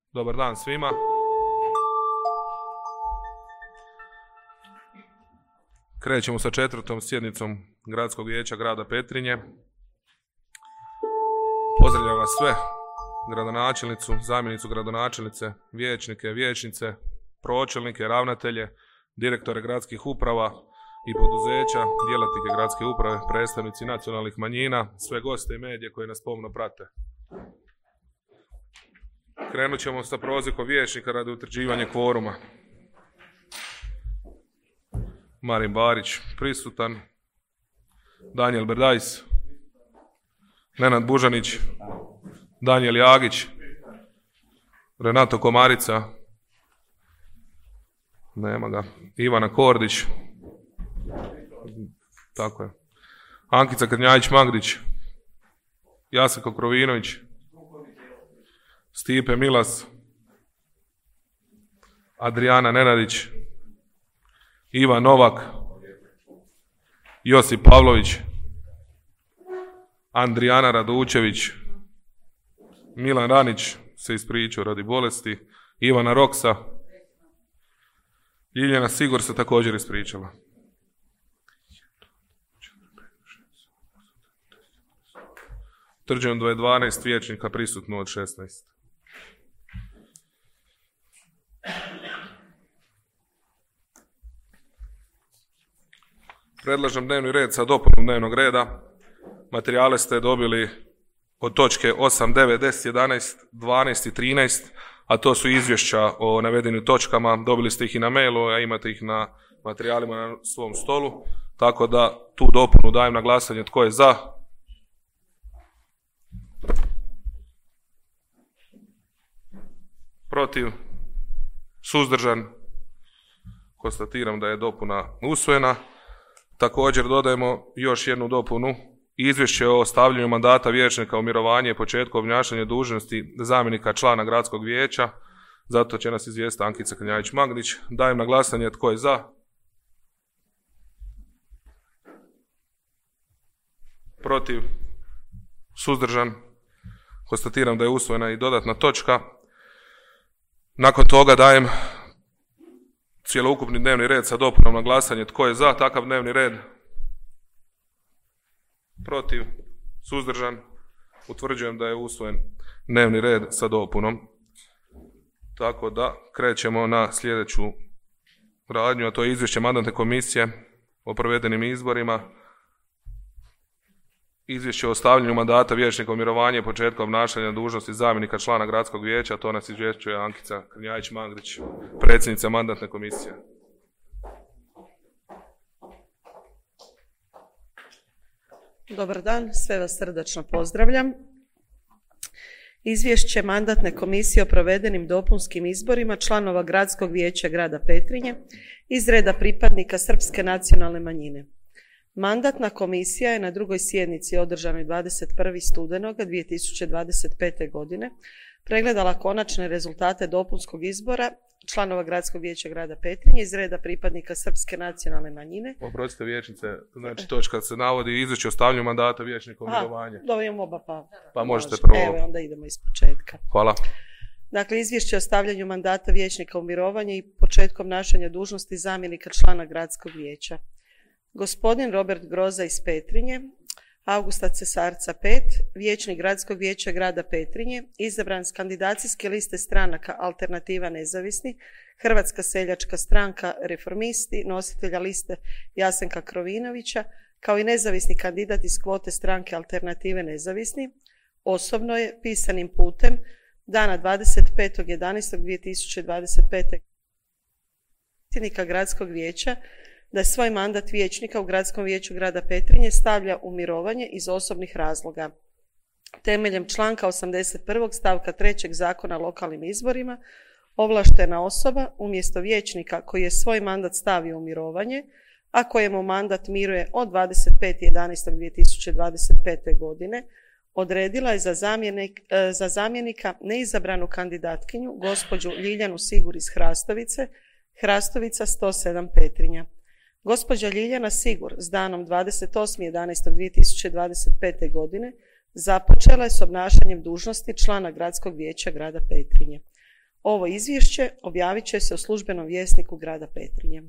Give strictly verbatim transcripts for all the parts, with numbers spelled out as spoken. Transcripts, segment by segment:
Dobar dan svima. Krećemo sa četvrtom sjednicom Gradskog vijeća grada Petrinje. Pozdravljam vas sve, gradonačelnicu, zamjenicu gradonačelnice, vijećnike, vijećnice, pročelnike, ravnatelje, direktore gradskih uprava i poduzeća, djelatnike gradske uprave, predstavnici nacionalnih manjina, sve goste i medije koji nas pomno prate. Krenut ćemo sa prozivkom vijećnika radi utvrđivanja kvoruma. Marin Barić prisutan, Danijel Berdajs, Nenad Bužanić, Danijel Jagić, Renato Komarica, nema ga, Ivana Kordić, tako je, Ankica Krnjajić-Magdić, Jasenko Krovinović, Stipe Milas, Adriana Nenadić, Ivan Novak, Josip Pavlović, Andrijana Radučević, Milan Ranić se ispričao radi bolesti, Ivana Roksa, Ljiljana Sigur se također ispričala. Utvrđujem da je dvanaest vijećnika prisutno od šesnaest. Predlažem dnevni red sa dopunom dnevnog reda. Materijale ste dobili od točke osam, devet, deset, jedanaest, dvanaest i trinaest, a to su izvješća o navedenim točkama. Dobili ste ih i na mailu, a imate ih na materijalima na svom stolu. Tako da tu dopunu dajem na glasanje. Tko je za? Protiv? Suzdržan? Konstatiram da je dopuna usvojena. Također dodajemo još jednu dopunu. Izvješće o stavljanju mandata vijećnika u mirovanje i početku obnašanja dužnosti zamjenika člana gradskog vijeća. Zato će nas izvijestiti Ankica Krnjajić-Magdić. Dajem na glasanje. Tko je za? Protiv? Suzdržan? Konstatiram da je usvojena i dodatna točka. Nakon toga dajem cjelokupni dnevni red sa dopunom na glasanje. Tko je za takav dnevni red? Protiv? Suzdržan? Utvrđujem da je usvojen dnevni red sa dopunom. Tako da krećemo na sljedeću radnju, a to je izvješće mandatne komisije o provedenim izborima. Izvješće o stavljanju mandata vijećnika u mirovanje i početku obnašanja dužnosti zamjenika člana gradskog vijeća, to nas izvješćuje Ankica Krnjajić-Magdić, predsjednica mandatne komisije. Dobar dan, sve vas srdačno pozdravljam. Izvješće mandatne komisije o provedenim dopunskim izborima članova gradskog vijeća grada Petrinje iz reda pripadnika srpske nacionalne manjine. Mandatna komisija je na drugoj sjednici održanoj dvadeset prvog studenoga dvije tisuće dvadeset pete. godine pregledala konačne rezultate dopunskog izbora članova gradskog vijeća grada Petrinje iz reda pripadnika srpske nacionalne manjine. Oprostite vijećnice, znači točka se navodi izvješće o stavljanju mandata vijećnika u mirovanje. Dobro, imamo oba pa. Pa možete prvo. Evo, onda idemo iz početka. Hvala. Dakle, izvješće o stavljanju mandata vijećnika u mirovanje i početkom obnašanja dužnosti zamjenika člana gradskog vijeća. Gospodin Robert Groza iz Petrinje, Augusta Cesarca pet, vijećnik gradskog vijeća grada Petrinje, izabran s kandidacijske liste stranaka Alternativa nezavisni, Hrvatska seljačka stranka Reformisti, nositelja liste Jasenka Krovinovića, kao i nezavisni kandidat iz kvote stranke Alternative nezavisni, osobno je pisanim putem dana dvadeset petog jedanaestog dvije tisuće dvadeset pete. predsjednika gradskog vijeća da svoj mandat vijećnika u Gradskom vijeću grada Petrinje stavlja u mirovanje iz osobnih razloga. Temeljem članka osamdeset prvog stavka trećeg Zakona o lokalnim izborima, ovlaštena osoba umjesto vijećnika koji je svoj mandat stavio u mirovanje, a kojemu mandat miruje od dvadeset petog jedanaestog dvije tisuće dvadeset pete. godine, odredila je za, zamjenik, za zamjenika neizabranu kandidatkinju gospođu Ljiljanu Sigur iz Hrastovice, Hrastovica sto sedam Petrinja. Gospođa Ljiljana Sigur s danom dvadeset osmog jedanaestog dvije tisuće dvadeset pete. godine započela je s obnašanjem dužnosti člana Gradskog vijeća grada Petrinje. Ovo izvješće objavit će se u službenom vjesniku grada Petrinje.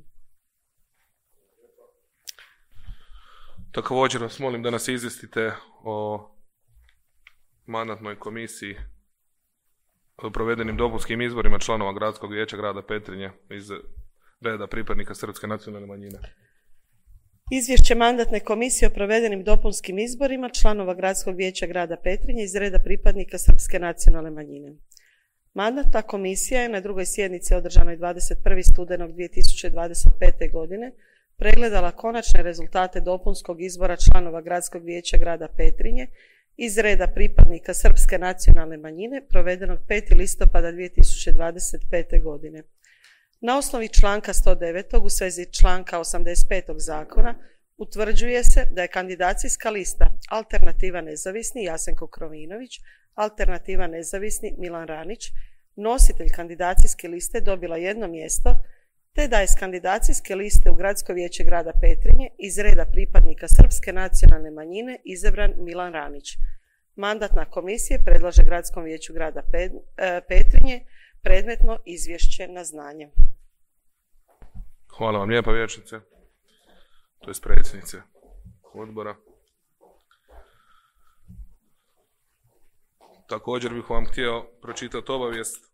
Također vas molim da nas izvijestite o mandatnoj komisiji o provedenim dopunskim izborima članova Gradskog vijeća grada Petrinje iz reda pripadnika Srpske nacionalne manjine. Izvješće mandatne komisije o provedenim dopunskim izborima članova Gradskog vijeća grada Petrinje iz reda pripadnika Srpske nacionalne manjine. Mandatna komisija je na drugoj sjednici održanoj dvadeset prvog studenog dvije tisuće dvadeset pete. godine pregledala konačne rezultate dopunskog izbora članova Gradskog vijeća grada Petrinje iz reda pripadnika Srpske nacionalne manjine provedenog petog listopada dvije tisuće dvadeset pete. godine. Na osnovi članka sto devet. u svezi članka osamdeset petog zakona utvrđuje se da je kandidacijska lista Alternativa nezavisni Jasenko Krovinović, Alternativa nezavisni Milan Ranić, nositelj kandidacijske liste dobila jedno mjesto, te da je s kandidacijske liste u Gradsko vijeće grada Petrinje iz reda pripadnika Srpske nacionalne manjine izabran Milan Ranić. Mandatna komisija predlaže Gradskom vijeću grada Petrinje predmetno izvješće na znanje. Hvala vam lijepa, vijećnice, to je predsjednice odbora. Također bih vam htio pročitati obavijest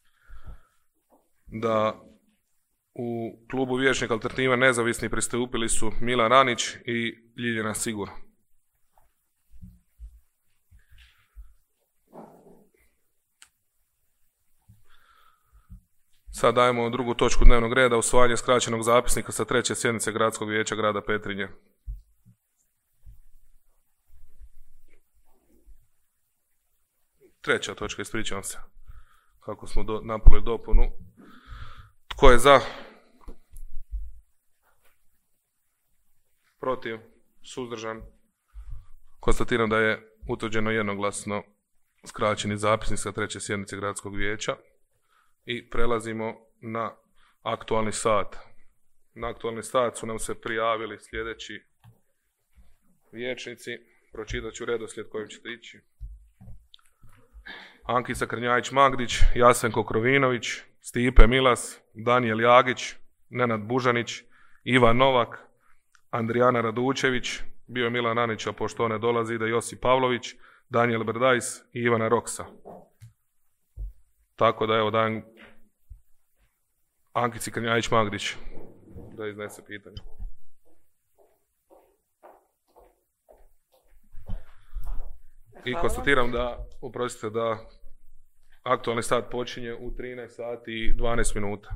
da u klubu vijećnika Alternativa nezavisni pristupili su Milan Ranić i Ljiljana Sigur. Sad dajemo drugu točku dnevnog reda, usvajanje skraćenog zapisnika sa treće sjednice Gradskog vijeća grada Petrinje. Treća točka, ispričavam se, kako smo do, napravili dopunu. Tko je za? Protiv? Suzdržan? Konstatiram da je utvrđeno jednoglasno skraćeni zapisnik sa treće sjednice Gradskog vijeća. I prelazimo na aktualni sat. Na aktualni sat su nam se prijavili sljedeći vijećnici. Pročitat ću redoslijed kojim ćete ići. Ankica Krnjajić-Magdić, Jasenko Krovinović, Stipe Milas, Danijel Jagić, Nenad Bužanić, Ivan Novak, Andrijana Radučević, bio Milan Ranić, a pošto on ne dolazi ide Josip Pavlović, Danijel Berdajs i Ivana Roksa. Tako da evo dajem Ankici Krnjajić-Magdić da iznese pitanje. I konstatiram da, uprostite, da aktualni sat počinje u trinaest sati i dvanaest minuta.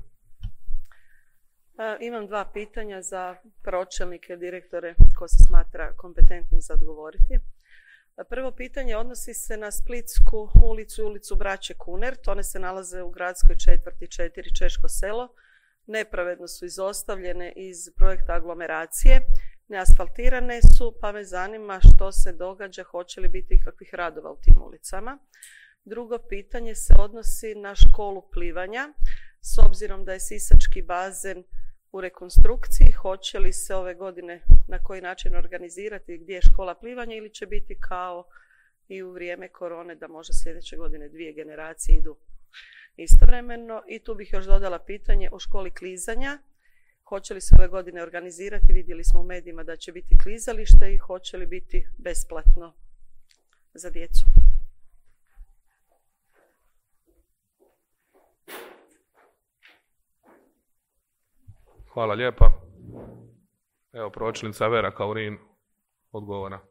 Imam dva pitanja za pročelnike, direktore ko se smatra kompetentnim za odgovoriti. Prvo pitanje odnosi se na Splitsku ulicu i ulicu Braće Kunert. One se nalaze u gradskoj četvrti četiri Češko selo. Nepravedno su izostavljene iz projekta aglomeracije. Neasfaltirane su, pa me zanima što se događa, hoće li biti ikakvih radova u tim ulicama. Drugo pitanje se odnosi na školu plivanja. S obzirom da je sisački bazen u rekonstrukciji, hoće li se ove godine na koji način organizirati, gdje je škola plivanja ili će biti kao i u vrijeme korone da možda sljedeće godine dvije generacije idu istovremeno. I tu bih još dodala pitanje o školi klizanja. Hoće li se ove godine organizirati? Vidjeli smo u medijima da će biti klizalište i hoće li biti besplatno za djecu? Hvala lijepa. Evo, pročelnica Vera Kaurin odgovara.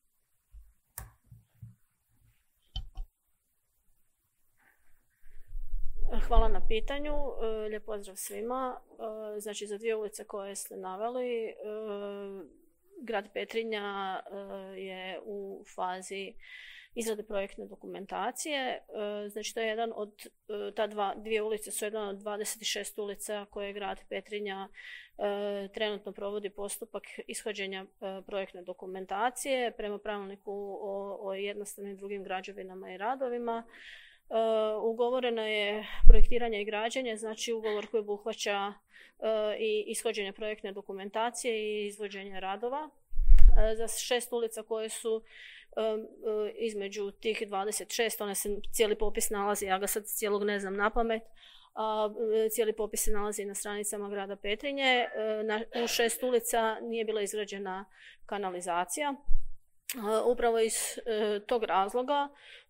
Hvala na pitanju. Lijep pozdrav svima. Znači, za dvije ulice koje ste naveli, grad Petrinja je u fazi izrade projektne dokumentacije. Znači, to je jedan od, ta dva, dvije ulice su jedan od dvadeset šest ulica koje grad Petrinja trenutno provodi postupak ishođenja projektne dokumentacije prema pravilniku o, o jednostavnim drugim građevinama i radovima. Uh, ugovoreno je projektiranje i građenje, znači ugovor koji obuhvaća uh, i ishođenje projektne dokumentacije i izvođenje radova. Za šest ulica koje su između tih dvadeset šest, one se cijeli popis nalazi, ja ga sad cijelog ne znam na pamet, a cijeli popis se nalazi na stranicama grada Petrinje. U šest ulica nije bila izgrađena kanalizacija. Upravo iz tog razloga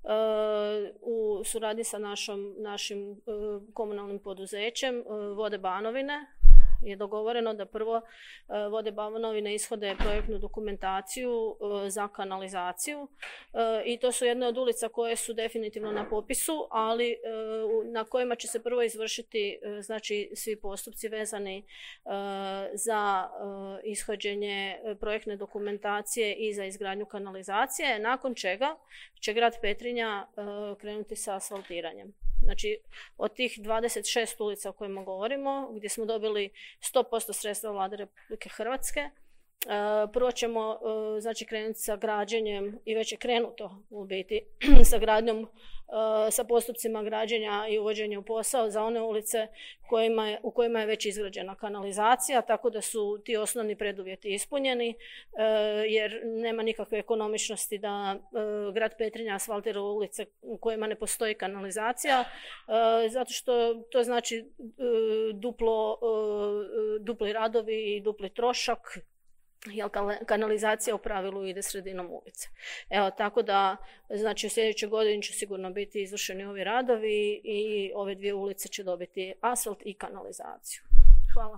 u suradnji sa našom, našim komunalnim poduzećem Vode Banovine je dogovoreno da prvo Vode Banovine ishode projektnu dokumentaciju za kanalizaciju i to su jedne od ulica koje su definitivno na popisu, ali na kojima će se prvo izvršiti znači svi postupci vezani za ishođenje projektne dokumentacije i za izgradnju kanalizacije, nakon čega će grad Petrinja krenuti sa asfaltiranjem. Znači, od tih dvadeset šest ulica o kojima govorimo, gdje smo dobili sto posto sredstva Vlade Republike Hrvatske, prvo ćemo znači, krenuti sa građenjem, i već je krenuto u biti, sa gradnjom, sa postupcima građenja i uvođenja u posao za one ulice kojima je, u kojima je već izgrađena kanalizacija, tako da su ti osnovni preduvjeti ispunjeni, jer nema nikakve ekonomičnosti da grad Petrinja asfaltira ulice u kojima ne postoji kanalizacija, zato što to znači duplo, dupli radovi i dupli trošak, jer kanalizacija u pravilu ide sredinom ulice. Evo, tako da, znači u sljedećoj godini će sigurno biti izvršeni ovi radovi i ove dvije ulice će dobiti asfalt i kanalizaciju. Hvala.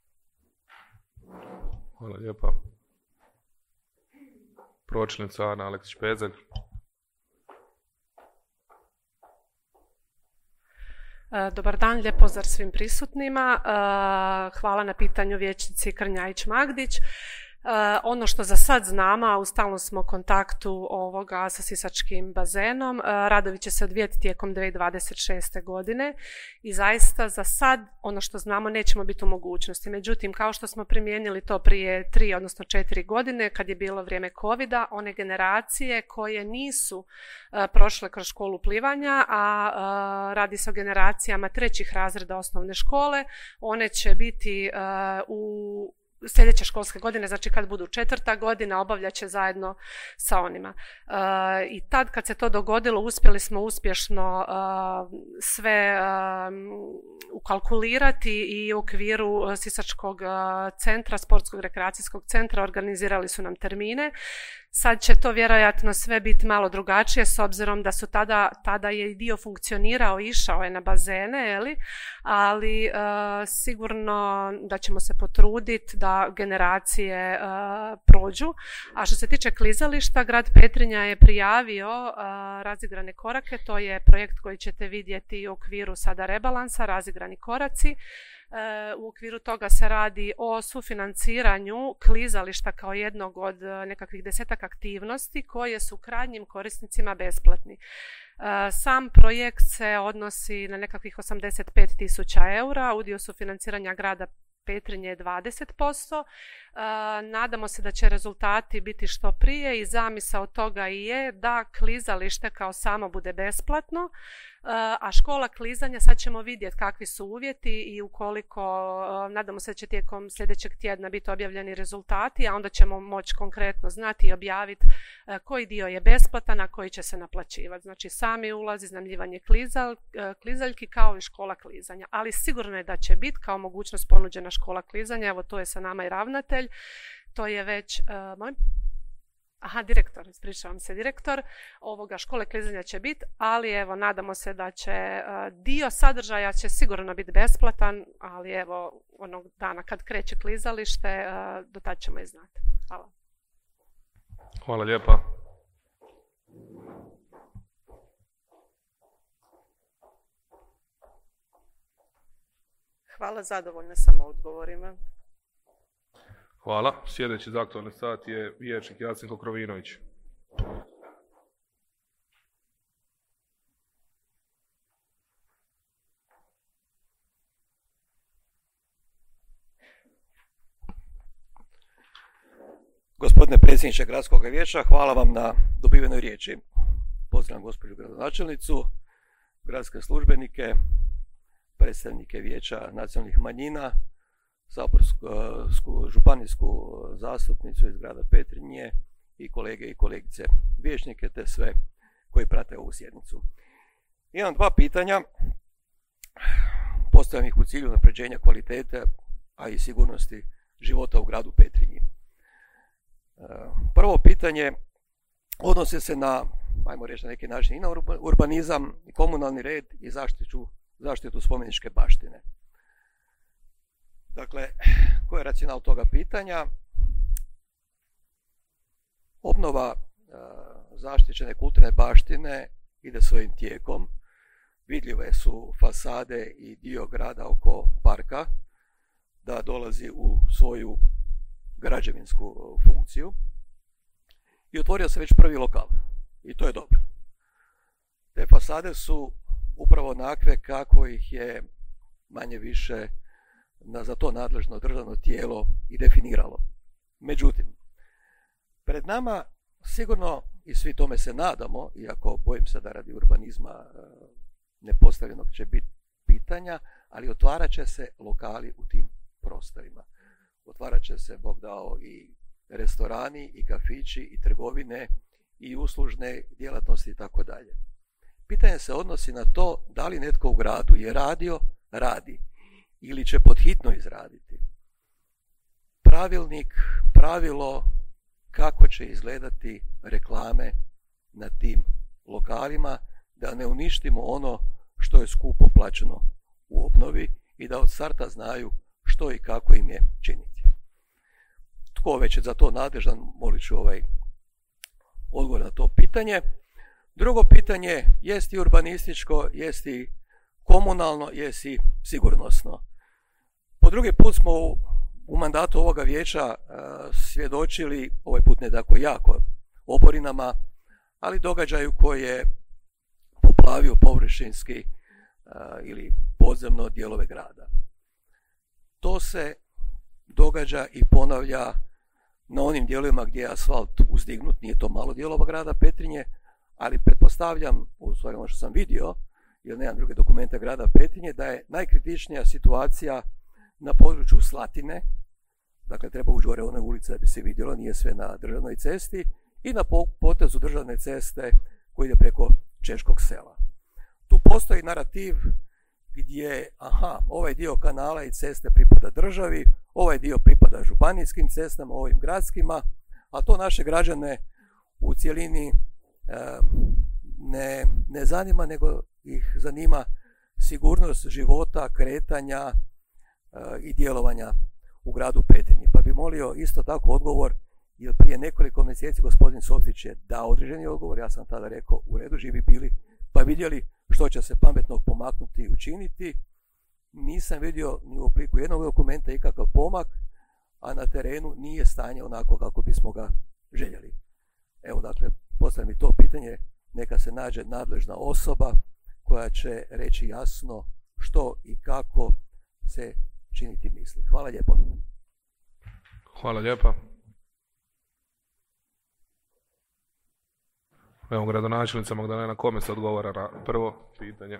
Hvala lijepa. Pročelnica Ana Aleksić-Pezelj. Dobar dan, lijep pozdrav svim prisutnima. Hvala na pitanju vijećnici Krnjajić-Magdić. Uh, ono što za sad znamo, a u stalnom smo kontaktu ovoga sa sisačkim bazenom, uh, radovi će se odvijeti tijekom dvije tisuće dvadeset šeste. godine i zaista za sad ono što znamo nećemo biti u mogućnosti. Međutim, kao što smo primijenili to prije tri, odnosno četiri godine kad je bilo vrijeme covida, one generacije koje nisu uh, prošle kroz školu plivanja, a uh, radi se o generacijama trećih razreda osnovne škole, one će biti uh, u sljedeće školske godine, znači kad budu četvrta godina, obavljat će zajedno sa onima. Uh, I tad kad se to dogodilo, uspjeli smo uspješno uh, sve uh, ukalkulirati i u okviru Sisačkog uh, centra, sportskog rekreacijskog centra, organizirali su nam termine. Sad će to vjerojatno sve biti malo drugačije s obzirom da su tada, tada je i dio funkcionirao, išao je na bazene, jeli? Ali uh, sigurno da ćemo se potruditi da generacije uh, prođu. A što se tiče klizališta, grad Petrinja je prijavio uh, razigrane korake, to je projekt koji ćete vidjeti u okviru sada rebalansa, razigrani koraci. U okviru toga se radi o sufinanciranju klizališta kao jednog od nekakvih desetak aktivnosti koje su krajnjim korisnicima besplatni. Sam projekt se odnosi na nekakvih osamdeset pet tisuća eura, udio sufinanciranja grada Petrinje je dvadeset posto. Nadamo se da će rezultati biti što prije i zamisao toga i je da klizalište kao samo bude besplatno, a škola klizanja sad ćemo vidjeti kakvi su uvjeti i ukoliko, nadamo se da će tijekom sljedećeg tjedna biti objavljeni rezultati, a onda ćemo moći konkretno znati i objaviti koji dio je besplatan, a koji će se naplaćivati. Znači sami ulaz, iznajmljivanje klizal, klizaljki kao i škola klizanja. Ali sigurno je da će biti kao mogućnost ponuđena škola klizanja, evo to je sa nama i ravnatelj, to je već, uh, moj? Aha, direktor, ispričavam se, direktor ovoga škole klizanja će biti, ali evo nadamo se da će uh, dio sadržaja će sigurno biti besplatan, ali evo onog dana kad kreće klizalište, uh, do tad ćemo i znati. Hvala. Hvala lijepa. Hvala, zadovoljna sam odgovorima. Hvala. Sljedeći za aktualni sat je vijećnik Jasenko Krovinović. Gospodine predsjedniče Gradskog vijeća, hvala vam na dobivenoj riječi. Pozdravljam gospođu gradonačelnicu, gradske službenike, predstavnike vijeća nacionalnih manjina, saborsku županijsku zastupnicu iz grada Petrinje i kolege i kolegice vijećnike te sve koji prate ovu sjednicu. Imam dva pitanja, postavljam ih u cilju unapređenja kvalitete, a i sigurnosti života u gradu Petrinji. Prvo pitanje odnosi se na, ajmo reći na neki način, i na urbanizam, i komunalni red i zaštitu, zaštitu spomeničke baštine. Dakle, koji je racional toga pitanja? Obnova e, zaštićene kulturne baštine ide svojim tijekom. Vidljive su fasade i dio grada oko parka, da dolazi u svoju građevinsku funkciju. I otvorio se već prvi lokal. I to je dobro. Te fasade su upravo onakve kako ih je manje više na za to nadležno državno tijelo i definiralo. Međutim, pred nama sigurno, i svi tome se nadamo, iako bojim se da radi urbanizma nepostavljenog će biti pitanja, ali otvarat će se lokali u tim prostorima. Otvarat će se, Bog dao, i restorani, i kafići, i trgovine, i uslužne djelatnosti i tako dalje. Pitanje se odnosi na to da li netko u gradu je radio, radi, ili će pod hitno izraditi pravilnik, pravilo kako će izgledati reklame na tim lokalima, da ne uništimo ono što je skupo plaćeno u obnovi i da od starta znaju što i kako im je činiti. Tko već je za to nadležan, molit ću ovaj odgovor na to pitanje. Drugo pitanje jest i urbanističko, jest i komunalno, jest i sigurnosno. Po drugi put smo u, u mandatu ovoga vijeća uh, svjedočili, ovaj put ne tako jako oborinama, ali događaju koji je poplavio površinski uh, ili podzemno dijelove grada. To se događa i ponavlja na onim dijelovima gdje je asfalt uzdignut, nije to malo dijelova grada Petrinje, ali pretpostavljam, u stvari ono što sam vidio, jer nemam druge dokumente grada Petrinje, da je najkritičnija situacija na području Slatine, dakle treba ući gore one ulice da bi se vidjelo, nije sve na državnoj cesti, i na potezu državne ceste koji ide preko Češkog sela. Tu postoji narativ gdje, aha, ovaj dio kanala i ceste pripada državi, ovaj dio pripada županijskim cestama, ovim gradskima, a to naše građane u cjelini e, ne, ne zanima, nego ih zanima sigurnost života, kretanja e, i djelovanja u gradu Petrinji. Pa bi molio isto tako odgovor, jer prije nekoliko mjeseci gospodin Softić je dao određeni odgovor, ja sam tada rekao u redu, živi bili, pa vidjeli što će se pametnog pomaknuti i učiniti. Nisam vidio ni u obliku jednog dokumenta ikakav pomak, a na terenu nije stanje onako kako bismo ga željeli. Evo, dakle, postavljam mi to pitanje, neka se nađe nadležna osoba koja će reći jasno što i kako se činiti misli. Hvala lijepo. Hvala lijepa. Evo, gradonačelnica Magdalena Komes odgovara na prvo pitanje.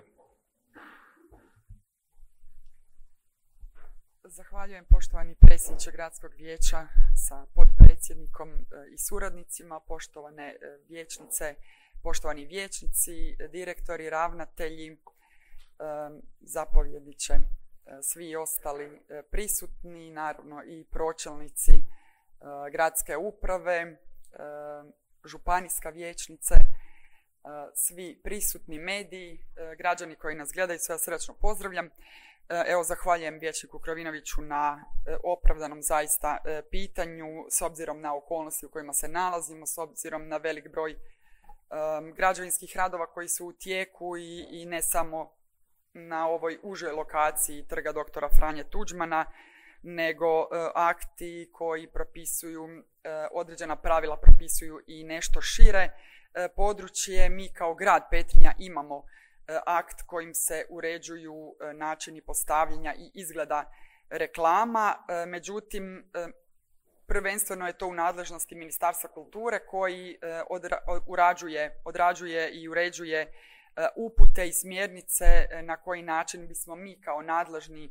Zahvaljujem poštovani predsjedniče Gradskog vijeća sa potpredsjednikom i suradnicima, poštovane vijećnice, poštovani vijećnici, direktori, ravnatelji, zapovjedniče, svi ostali prisutni, naravno i pročelnici gradske uprave, županijska vijećnice, svi prisutni mediji, građani koji nas gledaju, sve srdačno pozdravljam. Evo, zahvaljujem vijećniku Krovinoviću na opravdanom zaista pitanju, s obzirom na okolnosti u kojima se nalazimo, s obzirom na velik broj um, građevinskih radova koji su u tijeku i, i ne samo na ovoj užoj lokaciji Trga doktora Franje Tuđmana, nego uh, akti koji propisuju, uh, određena pravila propisuju i nešto šire uh, područje. Mi kao grad Petrinja imamo akt kojim se uređuju načini postavljanja i izgleda reklama, međutim prvenstveno je to u nadležnosti Ministarstva kulture koji odra, urađuje, odrađuje i uređuje upute i smjernice na koji način bismo mi kao nadležni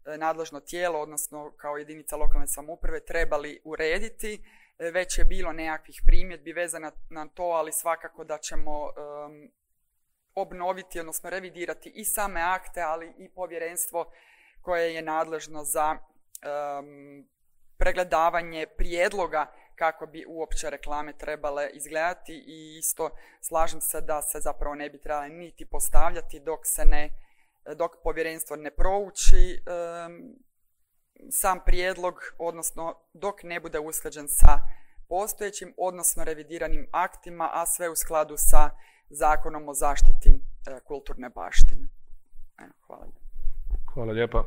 nadležno tijelo, odnosno kao jedinica lokalne samouprave, trebali urediti. Već je bilo nekakvih primjedbi vezana na to, ali svakako da ćemo um, obnoviti, odnosno revidirati i same akte, ali i povjerenstvo koje je nadležno za um, pregledavanje prijedloga kako bi uopće reklame trebale izgledati i isto slažem se da se zapravo ne bi trebale niti postavljati dok se ne, dok povjerenstvo ne prouči um, sam prijedlog, odnosno dok ne bude usklađen sa postojećim, odnosno revidiranim aktima, a sve u skladu sa Zakonom o zaštiti e, kulturne baštine. Evo, hvala. Hvala lijepa.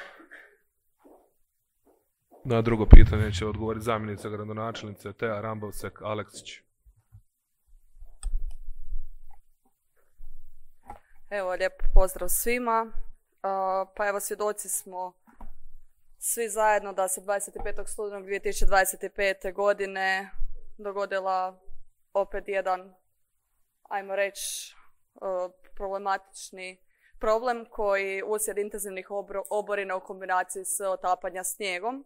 Na drugo pitanje će odgovoriti zamjenica gradonačelnice Tea Rambovsek Aleksić. Evo, lijep pozdrav svima. Uh, pa evo, svjedoci smo svi zajedno da se dvadeset petog studenog dvije tisuće dvadeset pete. godine dogodila opet jedan, ajmo reći, problematični problem koji uslijed intenzivnih oborina u kombinaciji s otapanja snijegom.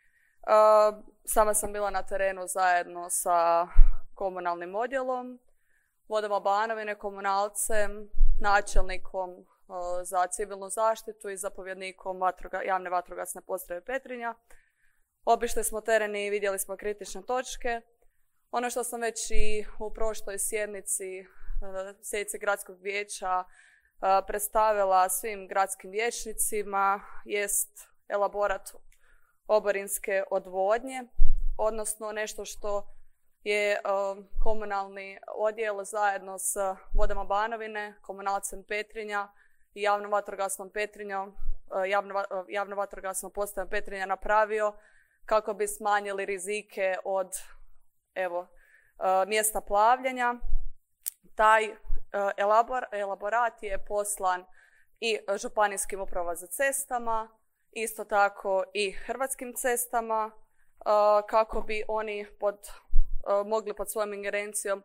Sama sam bila na terenu zajedno sa komunalnim odjelom, Vodama Banovine, komunalcem, načelnikom za civilnu zaštitu i zapovjednikom vatroga, javne vatrogasne postrojbe Petrinja. Obišli smo teren i vidjeli smo kritične točke. Ono što sam već i u prošloj sjednici, sjednici gradskog vijeća predstavila svim gradskim vijećnicima jest elaborat oborinske odvodnje, odnosno nešto što je komunalni odjel zajedno s Vodama Banovine, komunalcem Petrinja i javnom vatrogasnom Petrinjom, javno, javno vatrogasnom postajom Petrinja napravio kako bi smanjili rizike od evo, mjesta plavljenja. Taj elabor, elaborat je poslan i županijskim upravama za cestama, isto tako i Hrvatskim cestama, kako bi oni pod, mogli pod svojom ingerencijom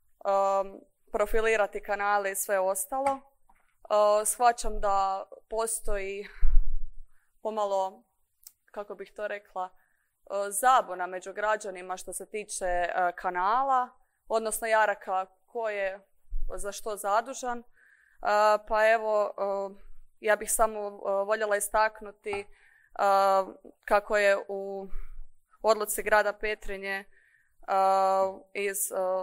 profilirati kanale i sve ostalo. Shvaćam da postoji pomalo, kako bih to rekla, zabuna među građanima što se tiče kanala, odnosno jaraka ko je za što zadužan. Pa evo, ja bih samo voljela istaknuti kako je u odluci grada Petrinje iz,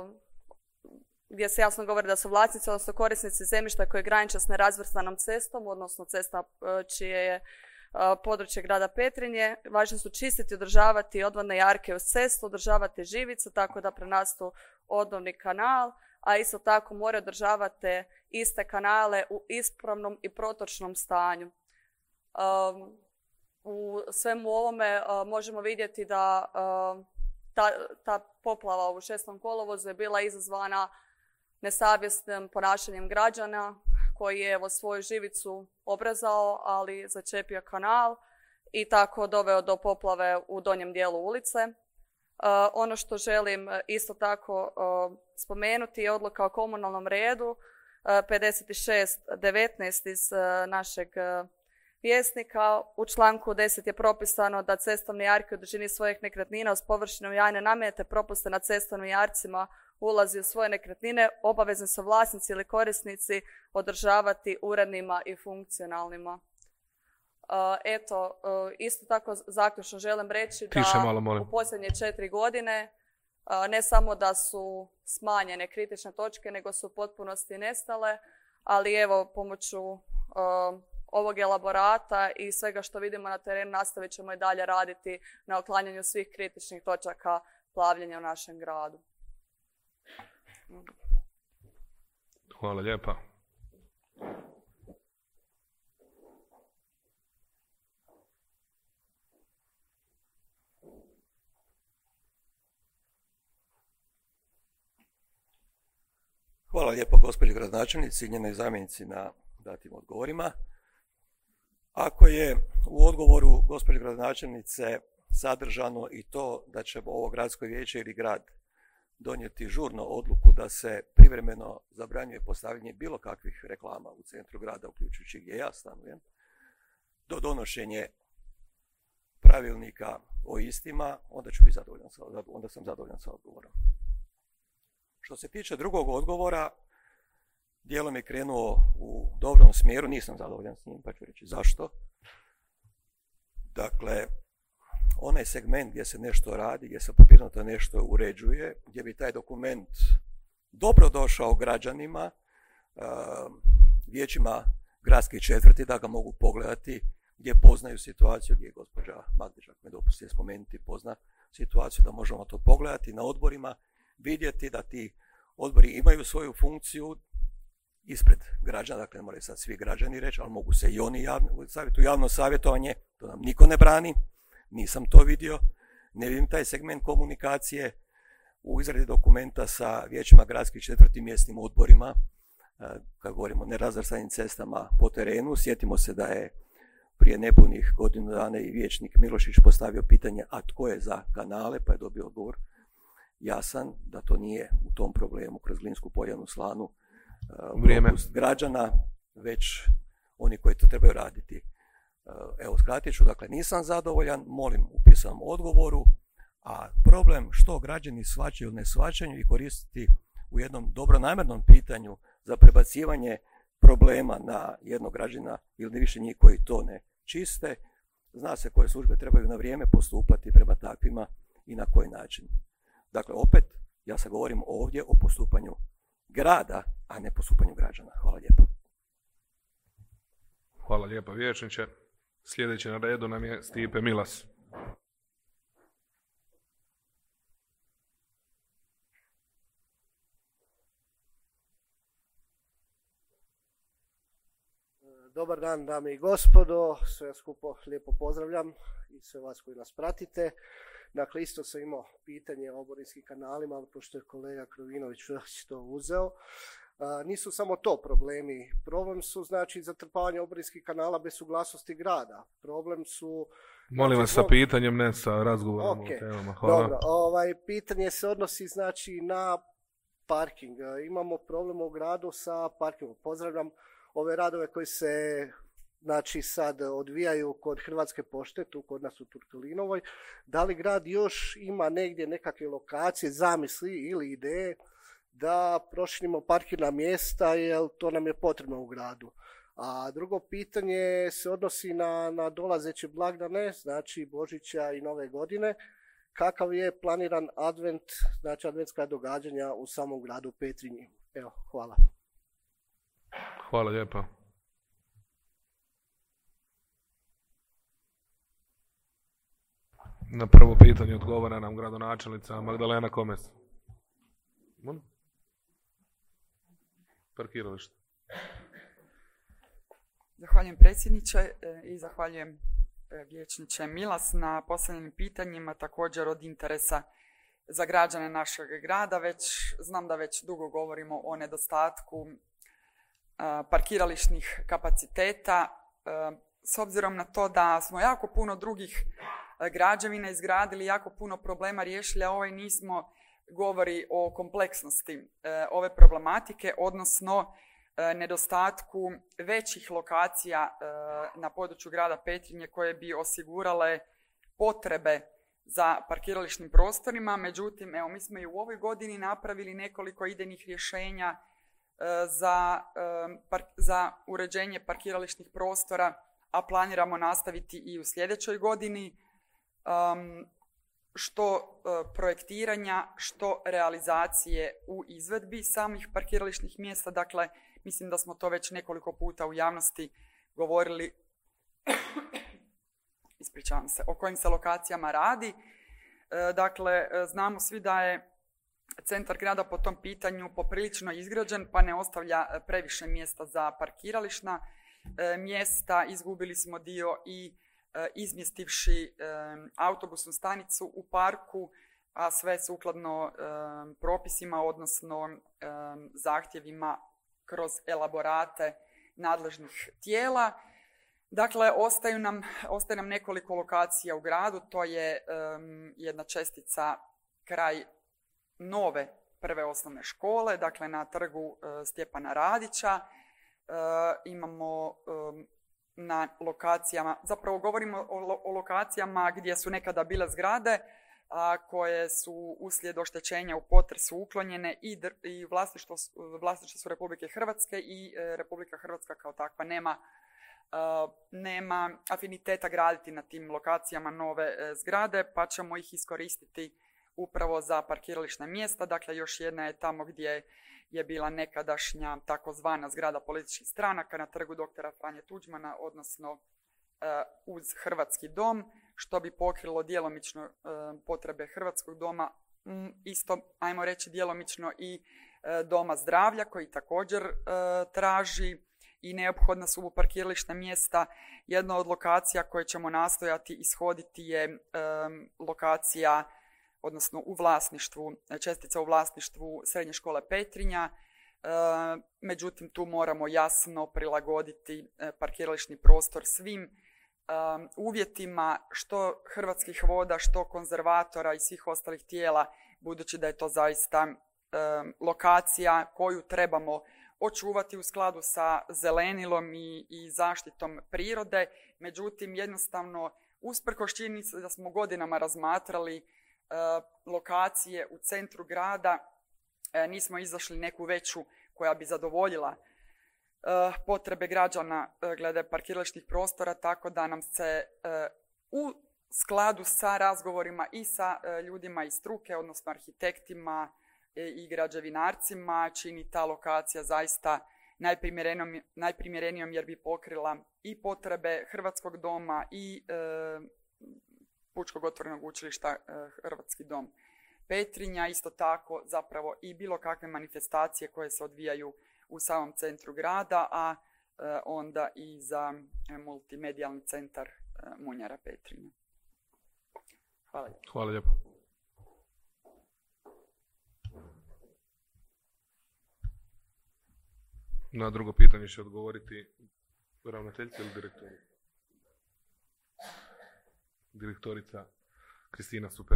gdje se jasno govori da su vlasnici, odnosno korisnici zemljišta koji graniče s nerazvrstanom cestom, odnosno cesta čije je područje grada Petrinje, važno su čistiti, održavati odvodne jarke uz cestu, održavati živicu tako da prenastu odvodni kanal, a isto tako moraju održavati iste kanale u ispravnom i protočnom stanju. Um, u svemu ovome uh, možemo vidjeti da uh, ta, ta poplava u šestom kolovozu je bila izazvana nesavjesnim ponašanjem građana koji je evo, svoju živicu obrezao, ali začepio kanal i tako doveo do poplave u donjem dijelu ulice. Uh, ono što želim isto tako uh, spomenuti je odluka o komunalnom redu uh, pedeset šest devetnaest iz uh, našeg uh, vjesnika. U članku deset je propisano da cestovni jarki u dužini svojih nekretnina uz površinu javne namjene te propuste na cestovnim jarcima ulazi u svoje nekretnine, obavezni su vlasnici ili korisnici održavati urednima i funkcionalnima. Uh, eto, uh, isto tako zaključno želim reći da Tiše malo, molim. u posljednje četiri godine uh, ne samo da su smanjene kritične točke, nego su u potpunosti nestale, ali evo pomoću uh, ovog elaborata i svega što vidimo na terenu nastavit ćemo i dalje raditi na otklanjanju svih kritičnih točaka plavljenja u našem gradu. Hvala lijepa. Hvala lijepo gospođi gradonačelnici i njenoj zamjenici na datim odgovorima. Ako je u odgovoru gospođe gradonačelnice sadržano i to da će ovo gradsko vijeće ili grad donijeti žurno odluku da se privremeno zabranjuje postavljanje bilo kakvih reklama u centru grada, uključujući gdje ja stanujem, do donošenja pravilnika o istima, onda ću biti zadovoljan sa, onda sam zadovoljan sa odgovorom. Što se tiče drugog odgovora, dijelom je krenuo u dobrom smjeru, nisam zadovoljan s njim, pa ću reći zašto. Dakle, onaj segment gdje se nešto radi, gdje se papirnato nešto uređuje, gdje bi taj dokument dobro došao građanima, vijećima gradskih četvrti da ga mogu pogledati, gdje poznaju situaciju, gdje je gospođa Magdić, ako me dopustite spomenuti, pozna situaciju, da možemo to pogledati na odborima, vidjeti da ti odbori imaju svoju funkciju ispred građana, dakle ne moraju sad svi građani reći, ali mogu se i oni javno, savjetu, javno savjetovanje, to nam niko ne brani, nisam to vidio, ne vidim taj segment komunikacije u izradi dokumenta sa vijećima gradskih četvrti mjesnim odborima, kad govorimo o nerazvrstanim cestama po terenu. Sjetimo se da je prije nepunih godinu dana i vijećnik Milošić postavio pitanje a tko je za kanale, pa je dobio odgovor jasan da to nije u tom problemu kroz Glinsku poljanu slanu propust građana, već oni koji to trebaju raditi. Evo, skratit ću, dakle nisam zadovoljan, molim u pisanom odgovoru, a problem što građani shvaćaju ili ne shvaćaju i koristiti u jednom dobronamjernom pitanju za prebacivanje problema na jednog građana ili više njih koji to ne čiste, zna se koje službe trebaju na vrijeme postupati prema takvima i na koji način. Dakle, opet, ja sad govorim ovdje o postupanju grada, a ne postupanju građana. Hvala lijepo. Hvala lijepo, vijećniče. Sljedeći na redu nam je Stipe Milas. Dobar dan, dame i gospodo, sve skupo lijepo pozdravljam i sve vas koji nas pratite. Dakle, isto sam imao pitanje o oborinskim kanalima, pošto je kolega Krovinović već to uzeo. A, nisu samo to problemi. Problem su, znači, zatrpavanje oborinskih kanala bez suglasnosti grada. Problem su... Molim znači, vas sa pitanjem, ne sa razgovorom okay. o temama. Hvala. Dobro, ovaj, pitanje se odnosi, znači, na parking. Imamo problem u gradu sa parkingom. Pozdravljam ove radove koji se, znači, sad odvijaju kod Hrvatske pošte, tu kod nas u Turkalinovoj. Da li grad još ima negdje nekakve lokacije, zamisli ili ideje da proširimo parkirna mjesta, jer to nam je potrebno u gradu? A drugo pitanje se odnosi na, na dolazeće blagdane, znači Božića i Nove godine. Kakav je planiran advent, znači adventska događanja u samom gradu Petrinji? Evo, hvala. Hvala lijepa. Na prvo pitanje odgovara nam gradonačelnica Magdalena Komes. Parkiralište. Zahvaljujem predsjedniče i zahvaljujem vijećniče Milas na postavljenim pitanjima, također od interesa za građane našeg grada. Već znam da već dugo govorimo o nedostatku parkirališnih kapaciteta. S obzirom na to da smo jako puno drugih građevina izgradili, jako puno problema riješili, a ovaj nismo, govori o kompleksnosti ove problematike, odnosno nedostatku većih lokacija na području grada Petrinje koje bi osigurale potrebe za parkirališnim prostorima. Međutim, evo, mi smo i u ovoj godini napravili nekoliko idejnih rješenja za, za uređenje parkirališnih prostora, a planiramo nastaviti i u sljedećoj godini, što projektiranja, što realizacije u izvedbi samih parkirališnih mjesta. Dakle, mislim da smo to već nekoliko puta u javnosti govorili, ispričavam se, o kojim se lokacijama radi. Dakle, znamo svi da je centar grada po tom pitanju poprilično izgrađen, pa ne ostavlja previše mjesta za parkirališna mjesta. Izgubili smo dio i izmjestivši autobusnu stanicu u parku, a sve sukladno propisima, odnosno zahtjevima kroz elaborate nadležnih tijela. Dakle, ostaju nam, ostaje nam nekoliko lokacija u gradu. To je jedna čestica kraj nove prve osnovne škole, dakle na trgu Stjepana Radića. Imamo na lokacijama, zapravo govorimo o, lo, o lokacijama gdje su nekada bile zgrade, a koje su uslijed oštećenja u potresu uklonjene i, dr, i vlasništvo, vlasništvo su Republike Hrvatske i e, Republika Hrvatska kao takva nema, e, nema afiniteta graditi na tim lokacijama nove e, zgrade, pa ćemo ih iskoristiti upravo za parkirališna mjesta. Dakle, još jedna je tamo gdje je bila nekadašnja takozvana zgrada političkih stranaka na trgu doktora Franje Tuđmana, odnosno uh, uz Hrvatski dom, što bi pokrilo djelomično uh, potrebe Hrvatskog doma, um, isto, ajmo reći, djelomično i uh, Doma zdravlja, koji također uh, traži i neophodna su u parkirališna mjesta. Jedna od lokacija koje ćemo nastojati ishoditi je um, lokacija, odnosno u vlasništvu, čestica u vlasništvu Srednje škole Petrinja. E, međutim, tu moramo jasno prilagoditi e, parkirališni prostor svim e, uvjetima što Hrvatskih voda, što konzervatora i svih ostalih tijela, budući da je to zaista e, lokacija koju trebamo očuvati u skladu sa zelenilom i, i zaštitom prirode. Međutim, jednostavno, usprkos činjenici da smo godinama razmatrali lokacije u centru grada, nismo izašli neku veću koja bi zadovoljila potrebe građana glede parkirališnih prostora, tako da nam se u skladu sa razgovorima i sa ljudima iz struke, odnosno arhitektima i građevinarcima, čini ta lokacija zaista najprimjerenijom, najprimjerenijom jer bi pokrila i potrebe Hrvatskog doma i Pučkog otvorenog učilišta Hrvatski dom Petrinja, isto tako zapravo i bilo kakve manifestacije koje se odvijaju u samom centru grada, a onda i za multimedijalni centar Munjara Petrinja. Hvala lijepo. Hvala lijepo. Na drugo pitanje će odgovoriti ravnateljica ili direktorica? Direktorica Kristina Super.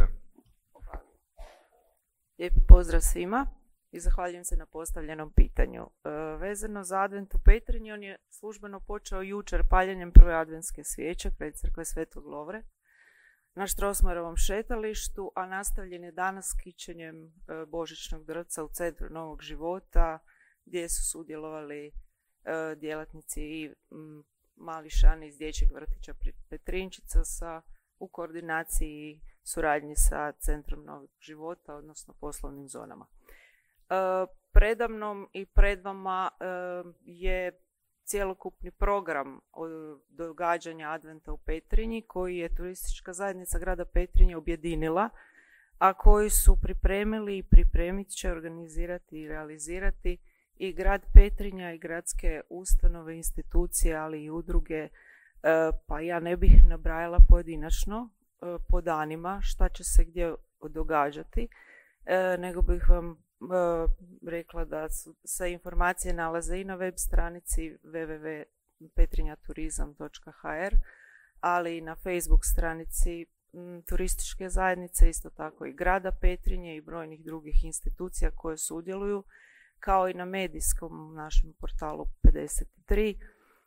Lijepi pozdrav svima i zahvaljujem se na postavljenom pitanju. E, vezano za advent u Petrinji, on je službeno počeo jučer paljenjem prve adventske svijeće kraj crkve Svetog Lovre na Strossmayerovom šetalištu, a nastavljen je danas kićenjem e, božićnog drvca u centru Novog života, gdje su sudjelovali e, djelatnici i m, mališani iz dječjeg vrtića Petrinčica sa u koordinaciji i suradnji sa Centrom Novog života, odnosno poslovnim zonama. E, predamnom i pred vama e, je cjelokupni program događanja Adventa u Petrinji, koji je turistička zajednica grada Petrinje objedinila, a koji su pripremili i pripremit će, organizirati i realizirati i grad Petrinja i gradske ustanove, institucije, ali i udruge. Pa ja ne bih nabrajala pojedinačno po danima šta će se gdje događati, nego bih vam rekla da se informacije nalaze i na web stranici w w w točka petrinjaturizam točka h r, ali i na Facebook stranici turističke zajednice, isto tako i grada Petrinje i brojnih drugih institucija koje sudjeluju, kao i na medijskom našem portalu pedeset tri.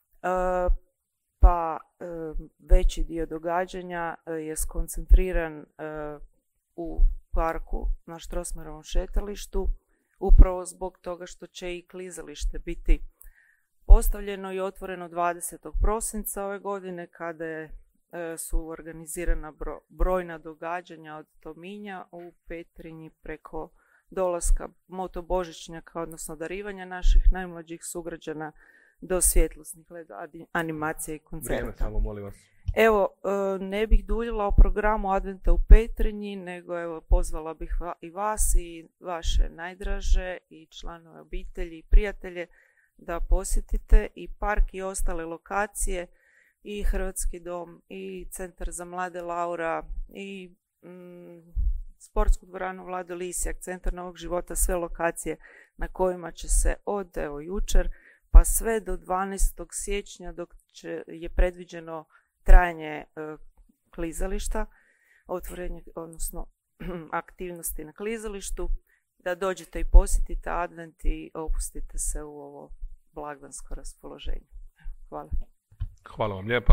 Pa veći dio događanja je skoncentriran u parku na Strossmayerovom šetalištu, upravo zbog toga što će i klizalište biti postavljeno i otvoreno dvadesetog prosinca ove godine, kada je, su organizirana brojna događanja od Tominja u Petrinji preko dolaska motobožićnjaka, odnosno darivanja naših najmlađih sugrađana, do svjetlosnih led animacija i koncerta. Vrijeme samo, molim vas. Evo, ne bih duljila o programu Adventa u Petrinji, nego evo, pozvala bih i vas i vaše najdraže i članove obitelji i prijatelje da posjetite i park i ostale lokacije, i Hrvatski dom, i Centar za mlade Laura, i mm, sportsku dvoranu Vlado Lisjak, Centar Novog života, sve lokacije na kojima će se od evo jučer pa sve do dvanaestog siječnja, dok će, je predviđeno trajanje e, klizališta, otvorenje, odnosno aktivnosti na klizalištu, da dođete i posjetite Advent i opustite se u ovo blagdansko raspoloženje. Hvala. Hvala vam lijepa.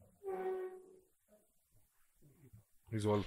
Izvolite.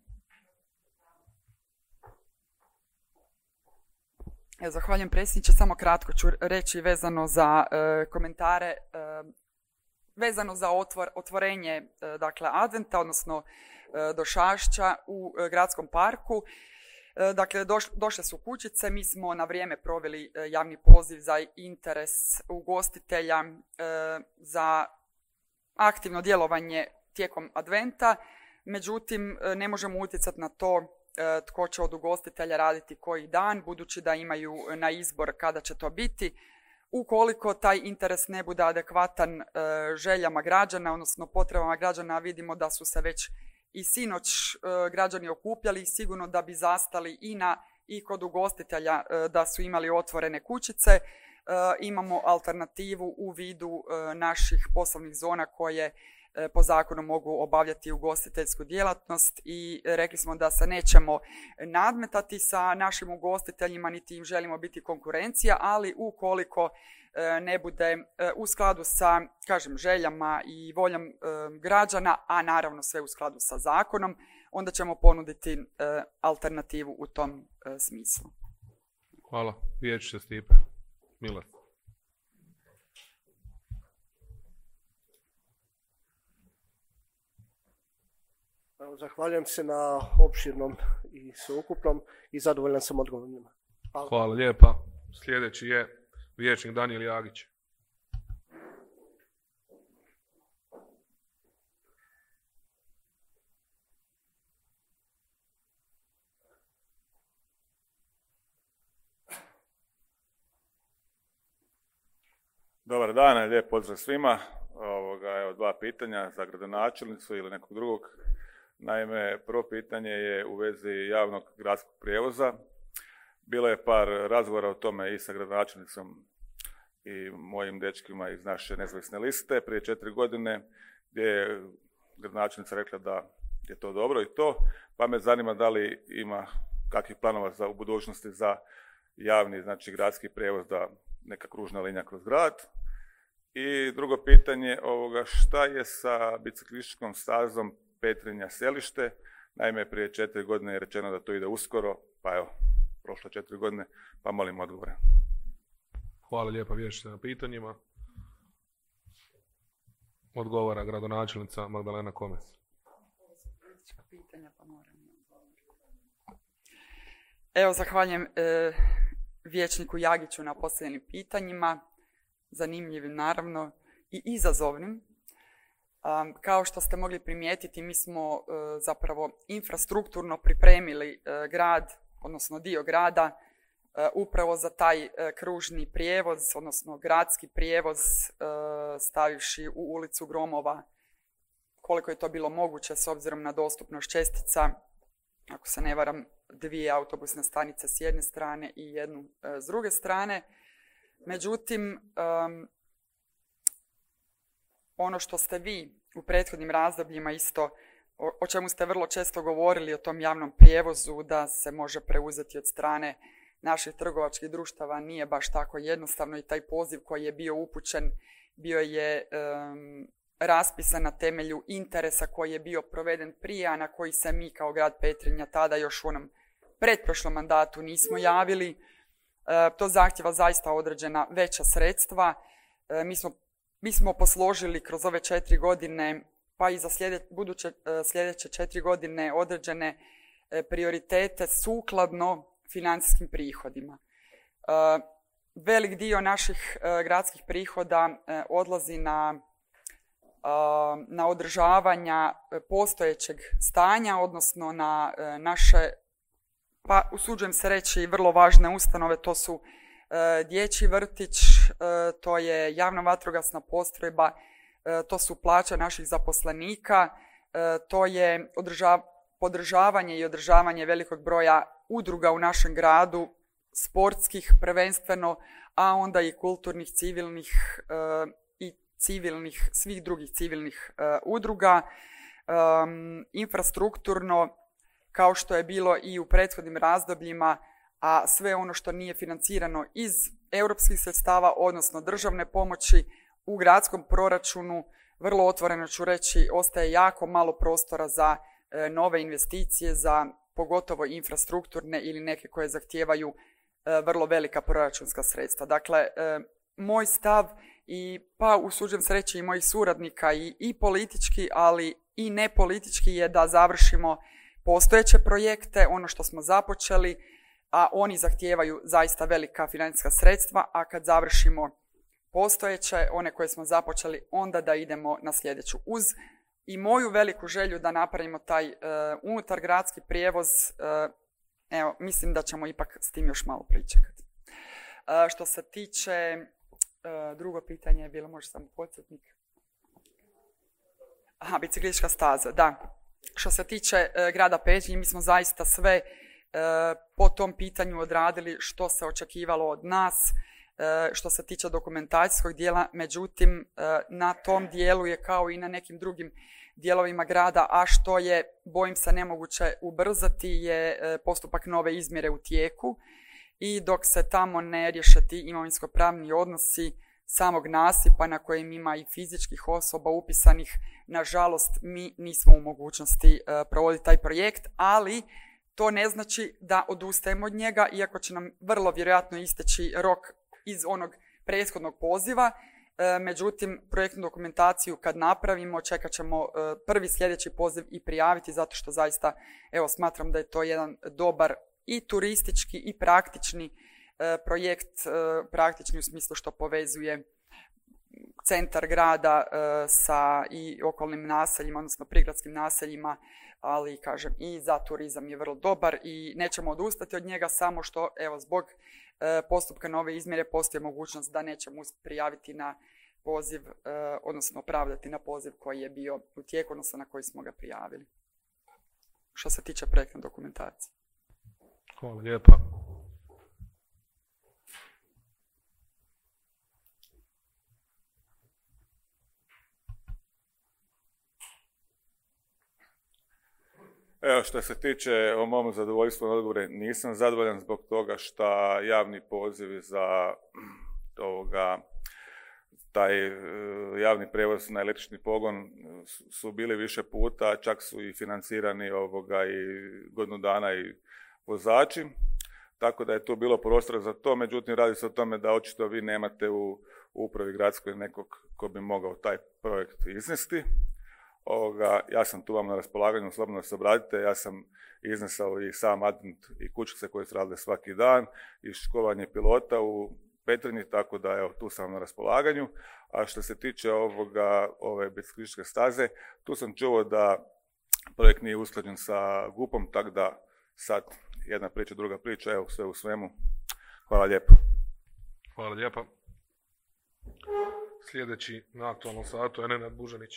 Zahvaljujem predsjedniče. Samo kratko ću reći vezano za e, komentare, e, vezano za otvor, otvorenje e, dakle, adventa, odnosno e, došašća u e, gradskom parku. E, dakle, doš, došle su kućice, mi smo na vrijeme proveli e, javni poziv za interes ugostitelja e, za aktivno djelovanje tijekom adventa, međutim ne možemo utjecati na to tko će od ugostitelja raditi koji dan, budući da imaju na izbor kada će to biti. Ukoliko taj interes ne bude adekvatan željama građana, odnosno potrebama građana, vidimo da su se već i sinoć građani okupljali, sigurno da bi zastali i, na, i kod ugostitelja da su imali otvorene kućice. Imamo alternativu u vidu naših poslovnih zona koje po zakonu mogu obavljati ugostiteljsku djelatnost i rekli smo da se nećemo nadmetati sa našim ugostiteljima, niti im želimo biti konkurencija, ali ukoliko ne bude u skladu sa, kažem, željama i voljom građana, a naravno sve u skladu sa zakonom, onda ćemo ponuditi alternativu u tom smislu. Hvala. Vijećniče Stipe. Milan. Zahvaljujem se na opširnom i sveukupnom i zadovoljan sam odgovorima. Hvala. Hvala lijepa. Sljedeći je vijećnik Danijel Jagić. Dobar dan, lijep pozdrav svima. Ovoga, evo dva pitanja za gradonačelnicu ili nekog drugog. Naime, prvo pitanje je u vezi javnog gradskog prijevoza. Bilo je par razgovora o tome i sa gradonačelnicom i mojim dečkima iz naše nezavisne liste prije četiri godine, gdje je gradonačelnica rekla da je to dobro i to, pa me zanima da li ima kakvih planova za, u budućnosti za javni, znači gradski prijevoz, da neka kružna linija kroz grad. I drugo pitanje, ovoga, šta je sa biciklističkom stazom Petrinja Selište? Naime, prije četiri godine je rečeno da to ide uskoro, pa evo, prošlo četiri godine, pa molim odgovore. Hvala lijepa vijećniče na pitanjima. Odgovara gradonačelnica Magdalena Komes. Evo, zahvaljujem e, vijećniku Jagiću na postavljenim pitanjima, zanimljivim naravno i izazovnim. Um, kao što ste mogli primijetiti, mi smo uh, zapravo infrastrukturno pripremili uh, grad, odnosno dio grada, uh, upravo za taj uh, kružni prijevoz, odnosno gradski prijevoz, uh, stavivši u ulicu Gromova koliko je to bilo moguće s obzirom na dostupnost čestica, ako se ne varam, dvije autobusne stanice s jedne strane i jednu uh, s druge strane. Međutim, um, ono što ste vi u prethodnim razdobljima isto, o, o čemu ste vrlo često govorili o tom javnom prijevozu, da se može preuzeti od strane naših trgovačkih društava, nije baš tako jednostavno i taj poziv koji je bio upućen bio je um, raspisan na temelju interesa koji je bio proveden prije, a na koji se mi kao grad Petrinja tada još u onom pretprošlom mandatu nismo javili. Uh, to zahtjeva zaista određena veća sredstva. Uh, mi smo Mi smo posložili kroz ove četiri godine, pa i za slijede, buduće sljedeće četiri godine određene prioritete sukladno financijskim prihodima. Velik dio naših gradskih prihoda odlazi na, na održavanja postojećeg stanja, odnosno na naše, pa usuđujem se reći, vrlo važne ustanove, to su dječji vrtić, to je javna vatrogasna postrojba, to su plaće naših zaposlenika, to je održav, podržavanje i održavanje velikog broja udruga u našem gradu, sportskih prvenstveno, a onda i kulturnih, civilnih i civilnih, svih drugih civilnih udruga. Infrastrukturno, kao što je bilo i u prethodnim razdobljima, a sve ono što nije financirano iz europskih sredstava, odnosno državne pomoći, u gradskom proračunu vrlo otvoreno ću reći, ostaje jako malo prostora za e, nove investicije, za pogotovo infrastrukturne ili neke koje zahtijevaju e, vrlo velika proračunska sredstva. Dakle, e, moj stav i pa usuđujem se reći i mojih suradnika i, i politički, ali i nepolitički je da završimo postojeće projekte, ono što smo započeli, a oni zahtijevaju zaista velika financijska sredstva, a kad završimo postojeće, one koje smo započeli, onda da idemo na sljedeću. Uz i moju veliku želju da napravimo taj uh, unutargradski prijevoz, uh, evo, mislim da ćemo ipak s tim još malo pričekati. Uh, što se tiče, uh, drugo pitanje je bilo, možda sam podsjetnik. Aha, biciklistička staza, da. Što se tiče uh, grada Petrinje, mi smo zaista sve uh, po tom pitanju odradili što se očekivalo od nas. Što se tiče dokumentacijskog dijela, međutim na tom dijelu je kao i na nekim drugim dijelovima grada, a što je, bojim se, nemoguće ubrzati, je postupak nove izmjere u tijeku i dok se tamo ne riješe ti imovinsko-pravni odnosi samog nasipa na kojem ima i fizičkih osoba upisanih, nažalost mi nismo u mogućnosti provoditi taj projekt, ali to ne znači da odustajemo od njega, iako će nam vrlo vjerojatno isteći rok iz onog prethodnog poziva. E, međutim, projektnu dokumentaciju kad napravimo, čekat ćemo e, prvi sljedeći poziv i prijaviti, zato što zaista, evo, smatram da je to jedan dobar i turistički i praktični e, projekt, e, praktični u smislu što povezuje centar grada e, sa i okolnim naseljima, odnosno prigradskim naseljima, ali kažem i za turizam je vrlo dobar i nećemo odustati od njega, samo što, evo, zbog postupka nove izmjere postoji mogućnost da nećemo uspjeti prijaviti na poziv, odnosno opravdati na poziv koji je bio u tijeku, odnosno na koji smo ga prijavili. Što se tiče projektne dokumentacije. Hvala lijepa. Evo, što se tiče o mom zadovoljstvu na odgovore, nisam zadovoljan zbog toga što javni pozivi za ovoga, taj javni prijevoz na električni pogon su bili više puta, čak su i financirani ovoga i godinu dana i vozači, tako da je tu bilo prostora za to, međutim radi se o tome da očito vi nemate u upravi gradskoj nekog ko bi mogao taj projekt iznesti. Ovoga, ja sam tu vam na raspolaganju, slobodno se obratite, ja sam iznesao i sam advent i kućice koje su radile svaki dan i školovanje pilota u Petrinji, tako da evo, tu sam na raspolaganju. A što se tiče ovoga, ove biciklističke staze, tu sam čuo da projekt nije usklađen sa G U P-om, tako da sad jedna priča, druga priča, evo sve u svemu. Hvala lijepo. Hvala lijepa. Sljedeći na aktualnom satu je Nenad Bužanić.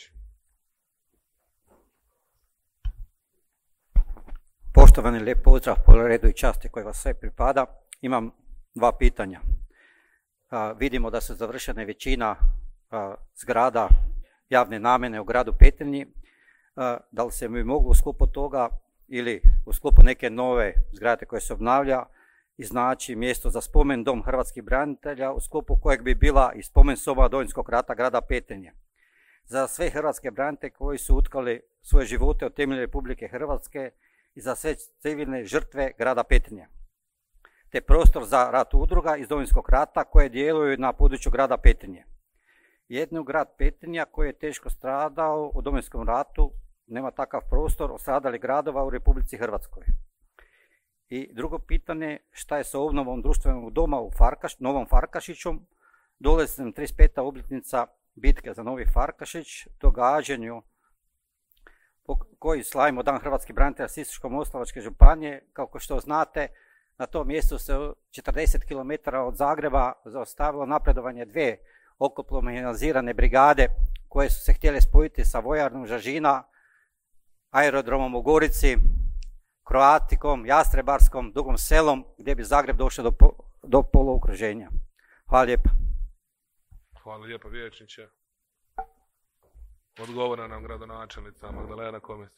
Poštovani, lijep pozdrav, po redu i časti koji vas sve pripada. Imam dva pitanja. A, vidimo da su završene većina a, zgrada javne namjene u gradu Petrinji. A, da li se mi mogu u sklopu toga ili u sklopu neke nove zgrade koje se obnavlja iznaći mjesto za spomen dom hrvatskih branitelja u sklopu kojeg bi bila i spomen soba Domovinskog rata grada Petrinje. Za sve hrvatske branitelje koji su utkali svoje živote od temelja Republike Hrvatske i za sve civilne žrtve grada Petrinje, te prostor za rad udruga iz Domovinskog rata koje djeluju na području grada Petrinje. Jedni grad Petrinja koji je teško stradao u Domovinskom ratu nema takav prostor od stradalih gradova u Republici Hrvatskoj. I drugo pitanje, šta je sa obnovom društvenog doma u Farkaš, Novom Farkašićom, dolazi nam trideset peta obljetnica bitke za Novi Farkašić, događanju koji slavimo Dan hrvatskih branitelja Sisačko-moslavačke županije. Kako što znate, na tom mjestu se četrdeset kilometara od Zagreba zaustavilo napredovanje dvije oklopno mehanizirane brigade koje su se htjele spojiti sa vojarnom Žažina, aerodromom u Gorici, Croatikom, Jastrebarskom, Dugom Selom, gdje bi Zagreb došao do, po, do poluokruženja. Hvala lijepa. Hvala lijepa, vijećniče. Odgovora nam gradonačelnica Magdalena Komes.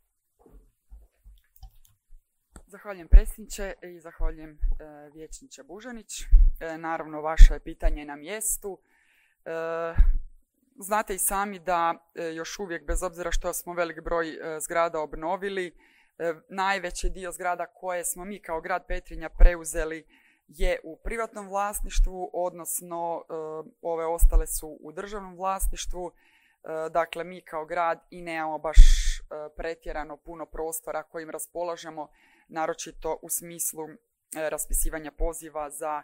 Zahvaljujem predsjedniče i zahvaljujem e, vijećniče Bužanić. E, naravno, vaše pitanje je na mjestu. E, znate i sami da još uvijek, bez obzira što smo velik broj zgrada obnovili, najveći dio zgrada koje smo mi kao grad Petrinja preuzeli je u privatnom vlasništvu, odnosno ove ostale su u državnom vlasništvu. Dakle, mi kao grad i nemamo baš pretjerano puno prostora kojim raspolažemo, naročito u smislu raspisivanja poziva za,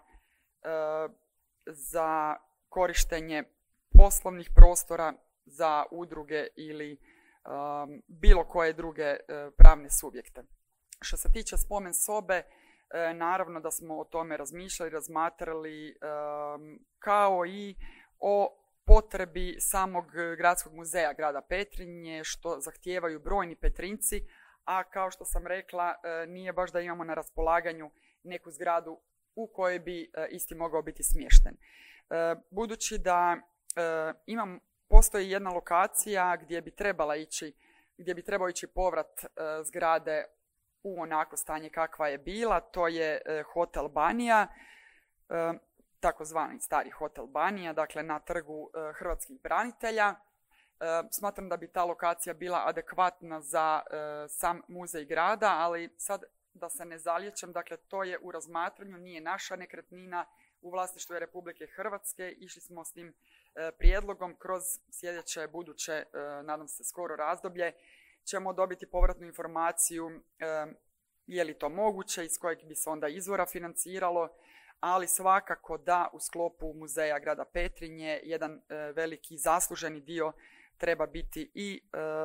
za korištenje poslovnih prostora za udruge ili um, bilo koje druge uh, pravne subjekte. Što se tiče spomen sobe, uh, naravno da smo o tome razmišljali, razmatrali, um, kao i o potrebi samog gradskog muzeja grada Petrinje, što zahtijevaju brojni Petrinjci, a kao što sam rekla, uh, nije baš da imamo na raspolaganju neku zgradu u kojoj bi uh, isti mogao biti smješten. Uh, budući da uh, imam Postoji jedna lokacija gdje bi trebala ići, gdje bi trebao ići povrat e, zgrade u onako stanje kakva je bila. To je e, Hotel Banija, e, takozvani stari Hotel Banija, dakle na trgu e, hrvatskih branitelja. E, smatram da bi ta lokacija bila adekvatna za e, sam muzej grada, ali sad da se ne zalječem, dakle to je u razmatranju, nije naša nekretnina, u vlasništvu je Republike Hrvatske. Išli smo s tim prijedlogom kroz sljedeće, buduće, nadam se skoro razdoblje, ćemo dobiti povratnu informaciju je li to moguće, iz kojeg bi se onda izvora financiralo, ali svakako da u sklopu muzeja grada Petrinje jedan veliki zasluženi dio treba biti i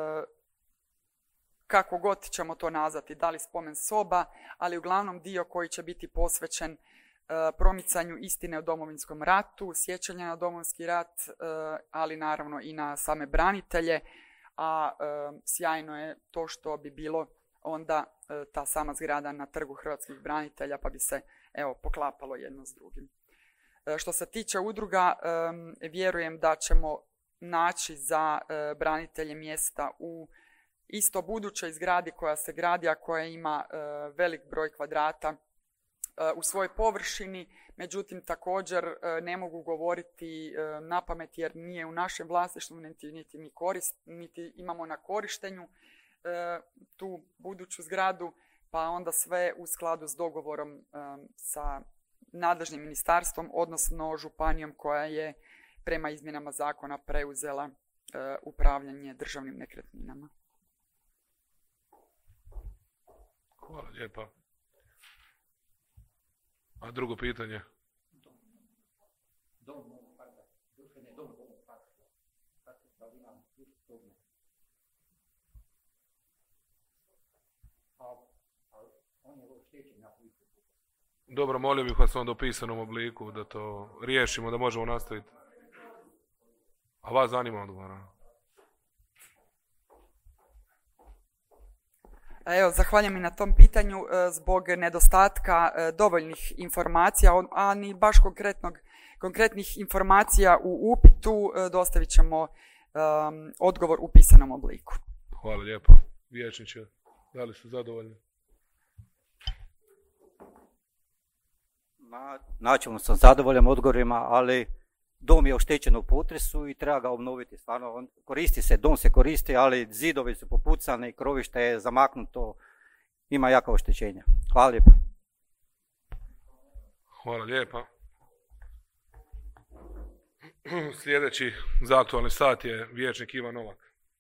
kako god ćemo to nazvati, da li spomen soba, ali uglavnom dio koji će biti posvećen promicanju istine o Domovinskom ratu, sjećanja na Domovinski rat, ali naravno i na same branitelje, a sjajno je to što bi bilo onda ta sama zgrada na trgu hrvatskih branitelja, pa bi se evo poklapalo jedno s drugim. Što se tiče udruga, vjerujem da ćemo naći za branitelje mjesta u isto budućoj zgradi koja se gradi, a koja ima velik broj kvadrata u svojoj površini, međutim također ne mogu govoriti na pamet jer nije u našem vlasništvu, niti, niti, mi korist, niti imamo na korištenju tu buduću zgradu, pa onda sve u skladu s dogovorom sa nadležnim ministarstvom, odnosno županijom koja je prema izmjenama zakona preuzela upravljanje državnim nekretninama. Hvala lijepa. A drugo pitanje? Dobro, molio bih vas onda u pisanom obliku da to riješimo, da možemo nastaviti. A vas zanima odgovor? Evo, zahvaljujem i na tom pitanju zbog nedostatka dovoljnih informacija, a ni baš konkretnog, konkretnih informacija u upitu. Dostavit ćemo um, odgovor u pisanom obliku. Hvala lijepo. Vijećniče, da li ste zadovoljni? Na, načelno sam zadovoljan odgovorima, ali dom je oštećen u potresu i treba ga obnoviti. Stvarno, on koristi se, dom se koristi, ali zidovi su popucani, krovište je zamaknuto, ima jaka oštećenja. Hvala lijepa. Hvala lijepa. Sljedeći za aktualni sat je vijećnik Ivan Novak.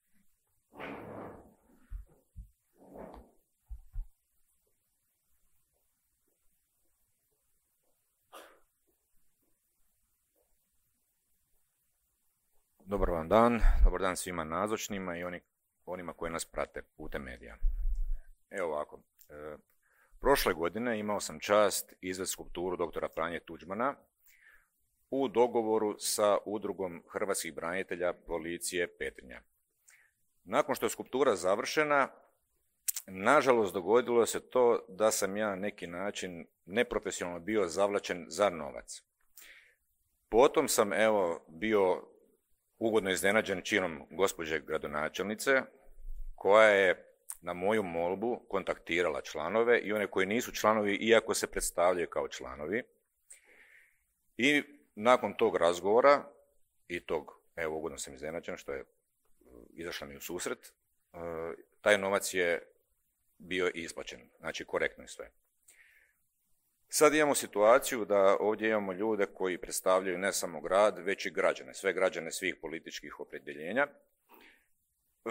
Dobar vam dan, dobar dan svima nazočnima i oni, onima koji nas prate putem medija. Evo ovako, e, prošle godine imao sam čast izvesti skulpturu doktora Franje Tuđmana u dogovoru sa Udrugom hrvatskih branitelja policije Petrinja. Nakon što je skulptura završena, nažalost dogodilo se to da sam ja na neki način neprofesionalno bio zavlačen za novac. Potom sam evo bio ugodno iznenađen činom gospođe gradonačelnice, koja je na moju molbu kontaktirala članove i one koji nisu članovi, iako se predstavljaju kao članovi. I nakon tog razgovora i tog evo ugodno sam iznenađen što je izašla mi u susret, taj novac je bio isplaćen, znači korektno je sve. Sad imamo situaciju da ovdje imamo ljude koji predstavljaju ne samo grad, već i građane, sve građane svih političkih opredjeljenja. E,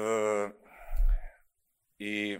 I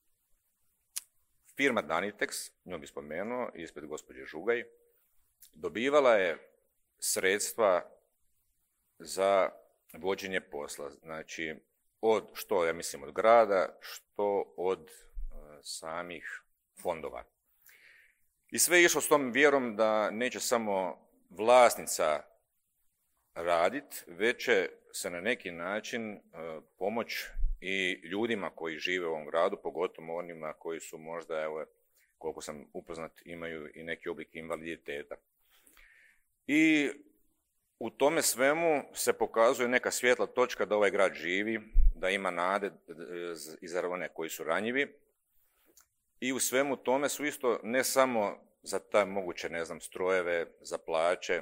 firma Danitex, nju bi spomenuo, ispred gospođe Žugaj, dobivala je sredstva za vođenje posla, znači od, što ja mislim od grada, što od uh, samih fondova. I sve je išlo s tom vjerom da neće samo vlasnica raditi, već će se na neki način uh, pomoć i ljudima koji žive u ovom gradu, pogotovo onima koji su možda, evo, koliko sam upoznat, imaju i neki oblik invaliditeta. I u tome svemu se pokazuje neka svjetla točka da ovaj grad živi, da ima nade i za one koji su ranjivi. I u svemu tome su isto ne samo za ta moguće, ne znam, strojeve, za plaće,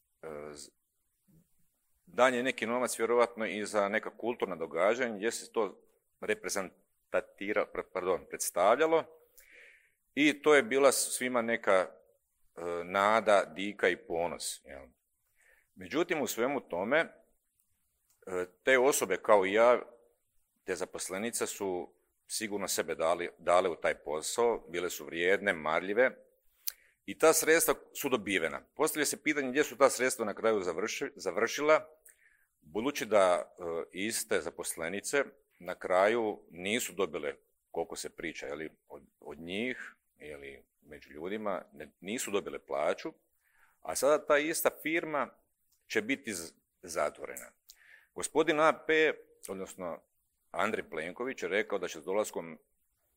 dan je neki novac vjerojatno i za neka kulturna događanja gdje se to reprezentatiralo, pardon, predstavljalo i to je bila svima neka nada, dika i ponos. Jel? Međutim, u svemu tome, te osobe kao i ja, te zaposlenice su sigurno sebe dali, dale u taj posao, bile su vrijedne, marljive i ta sredstva su dobivena. Postavlja se pitanje gdje su ta sredstva na kraju završi, završila, budući da e, iste zaposlenice na kraju nisu dobile, koliko se priča, jeli, od, od njih ili među ljudima, ne, nisu dobile plaću, a sada ta ista firma će biti zatvorena. Gospodin A P, odnosno Andrej Plenković, je rekao da će s dolaskom e,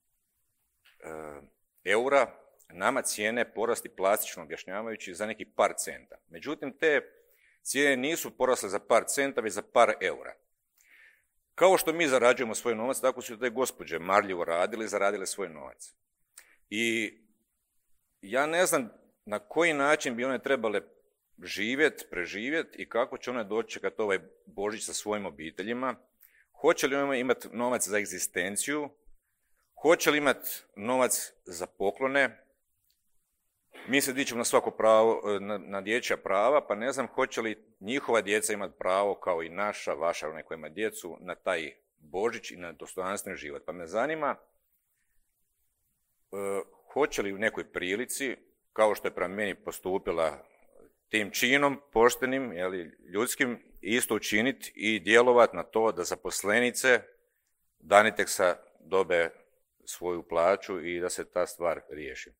eura nama cijene porasti plastično objašnjavajući za neki par centa. Međutim, te cijene nisu porasle za par centa, već za par eura. Kao što mi zarađujemo svoj novac, tako su te gospođe marljivo radile i zaradile svoj novac. I ja ne znam na koji način bi one trebale živjeti, preživjeti i kako će one dočekati ovaj Božić sa svojim obiteljima. Hoće li one imati novac za egzistenciju? Hoće li imati novac za poklone? Mi se dičemo na svako pravo, na, na dječja prava, pa ne znam hoće li njihova djeca imati pravo kao i naša, vaša, onaj koja ima djecu, na taj Božić i na dostojanstven život. Pa me zanima, uh, hoće li u nekoj prilici, kao što je prema meni postupila tim činom, poštenim, jeli, ljudskim, isto učiniti i djelovati na to da zaposlenice Danitexa dobe svoju plaću i da se ta stvar riješi.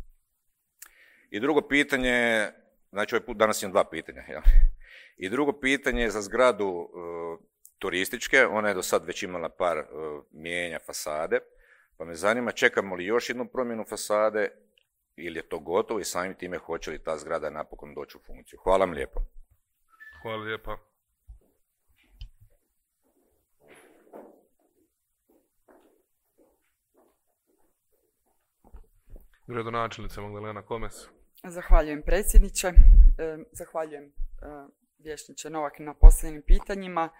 I drugo pitanje, znači ovaj put danas imam dva pitanja, jel? I drugo pitanje je za zgradu uh, turističke, ona je do sad već imala par uh, mijenja fasade, pa me zanima čekamo li još jednu promjenu fasade ili je to gotovo i samim time hoće li ta zgrada napokon doći u funkciju. Hvala vam lijepo. Hvala lijepa. Gradonačelnica Magdalena Komes. Zahvaljujem predsjedniče, zahvaljujem vijećniče Novak na postavljenim pitanjima.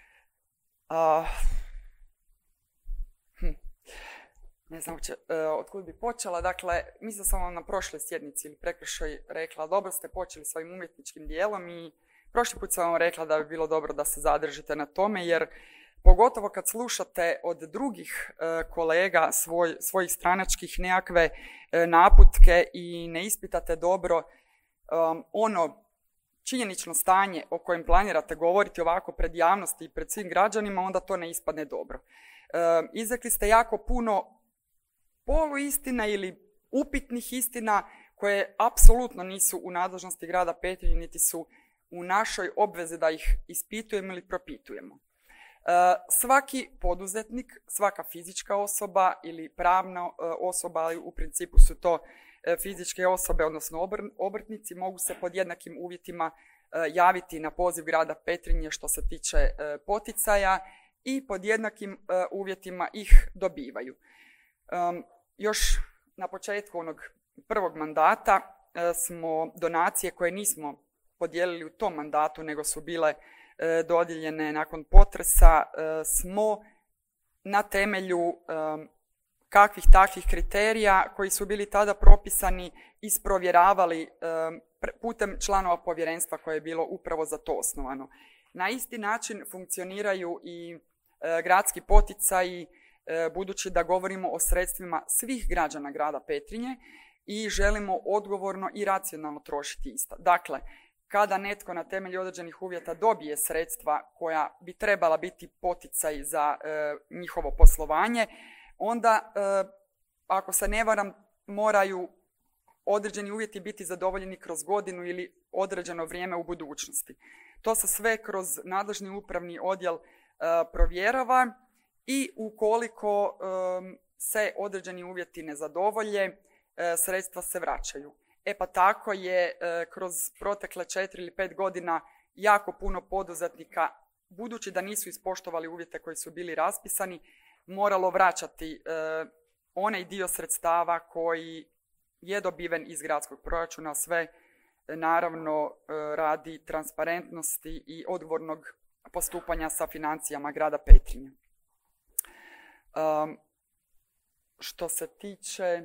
Hm. Ne znam uopće od kud bi počela. Dakle, mislim sam vam na prošloj sjednici ili prekršoj rekla, dobro ste počeli svojim umjetničkim dijelom i prošli put sam vam rekla da bi bilo dobro da se zadržite na tome, jer pogotovo kad slušate od drugih e, kolega svoj, svojih stranačkih nekakve e, naputke i ne ispitate dobro um, ono činjenično stanje o kojem planirate govoriti ovako pred javnosti i pred svim građanima, onda to ne ispadne dobro. E, izrekli ste jako puno poluistina ili upitnih istina koje apsolutno nisu u nadležnosti grada Petrinje, niti su u našoj obvezi da ih ispitujemo ili propitujemo. Svaki poduzetnik, svaka fizička osoba ili pravna osoba, ali u principu su to fizičke osobe, odnosno obrtnici, mogu se pod jednakim uvjetima javiti na poziv grada Petrinje što se tiče poticaja i pod jednakim uvjetima ih dobivaju. Još na početku onog prvog mandata smo donacije koje nismo podijelili u tom mandatu, nego su bile dodijeljene nakon potresa smo na temelju kakvih takvih kriterija koji su bili tada propisani isprovjeravali putem članova povjerenstva koje je bilo upravo za to osnovano. Na isti način funkcioniraju i gradski poticaji, budući da govorimo o sredstvima svih građana grada Petrinje i želimo odgovorno i racionalno trošiti ista. Dakle, kada netko na temelju određenih uvjeta dobije sredstva koja bi trebala biti poticaj za e, njihovo poslovanje, onda, e, ako se ne varam, moraju određeni uvjeti biti zadovoljeni kroz godinu ili određeno vrijeme u budućnosti. To se sve kroz nadležni upravni odjel e, provjerava i ukoliko e, se određeni uvjeti ne zadovolje, e, sredstva se vraćaju. E pa tako je e, kroz protekle četiri ili pet godina jako puno poduzetnika, budući da nisu ispoštovali uvjete koji su bili raspisani, moralo vraćati e, onaj dio sredstava koji je dobiven iz gradskog proračuna, sve e, naravno e, radi transparentnosti i odgovornog postupanja sa financijama grada Petrinje. Um, što se tiče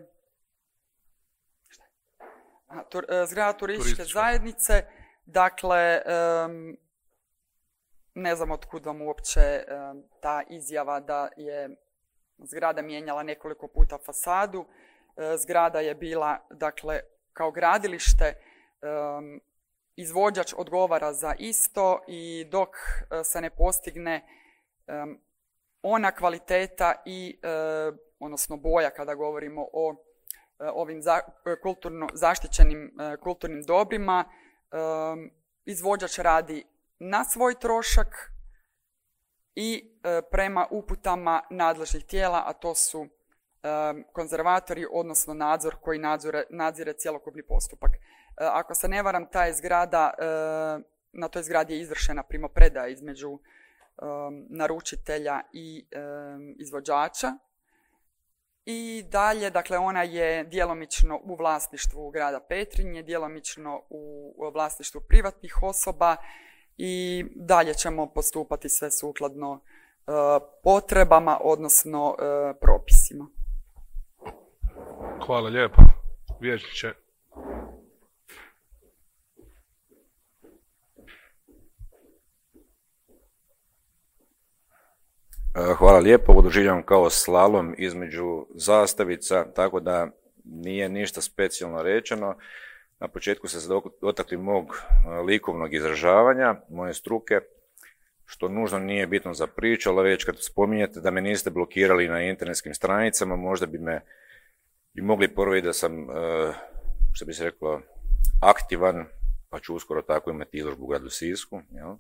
tur, zgrada turističke Turistička. zajednice, dakle, um, ne znam otkud vam uopće um, ta izjava da je zgrada mijenjala nekoliko puta fasadu. Uh, zgrada je bila, dakle, kao gradilište, um, izvođač odgovara za isto i dok uh, se ne postigne um, ona kvaliteta i, e, odnosno boja kada govorimo o e, ovim za, kulturno zaštićenim e, kulturnim dobrima, e, izvođač radi na svoj trošak i e, prema uputama nadležnih tijela, a to su e, konzervatori, odnosno nadzor koji nadzore, nadzire cjelokupni postupak. E, ako se ne varam, ta je zgrada, e, na toj zgradi je izvršena primopredaja između Um, naručitelja i um, izvođača. I dalje, dakle, ona je djelomično u vlasništvu grada Petrinje, djelomično u, u vlasništvu privatnih osoba i dalje ćemo postupati sve sukladno uh, potrebama, odnosno uh, propisima. Hvala lijepa, vijećniče. Hvala lijepo, ovo doživljavam kao slalom između zastavica, tako da nije ništa specijalno rečeno. Na početku ste se dotakli mog likovnog izražavanja, moje struke, što nužno nije bitno za priču, ali već kad spominjete da me niste blokirali na internetskim stranicama, možda bi me bi mogli poroviti da sam, što bi se reklo, aktivan, pa ću uskoro tako imati izložbu u gradu Sisku. Jel?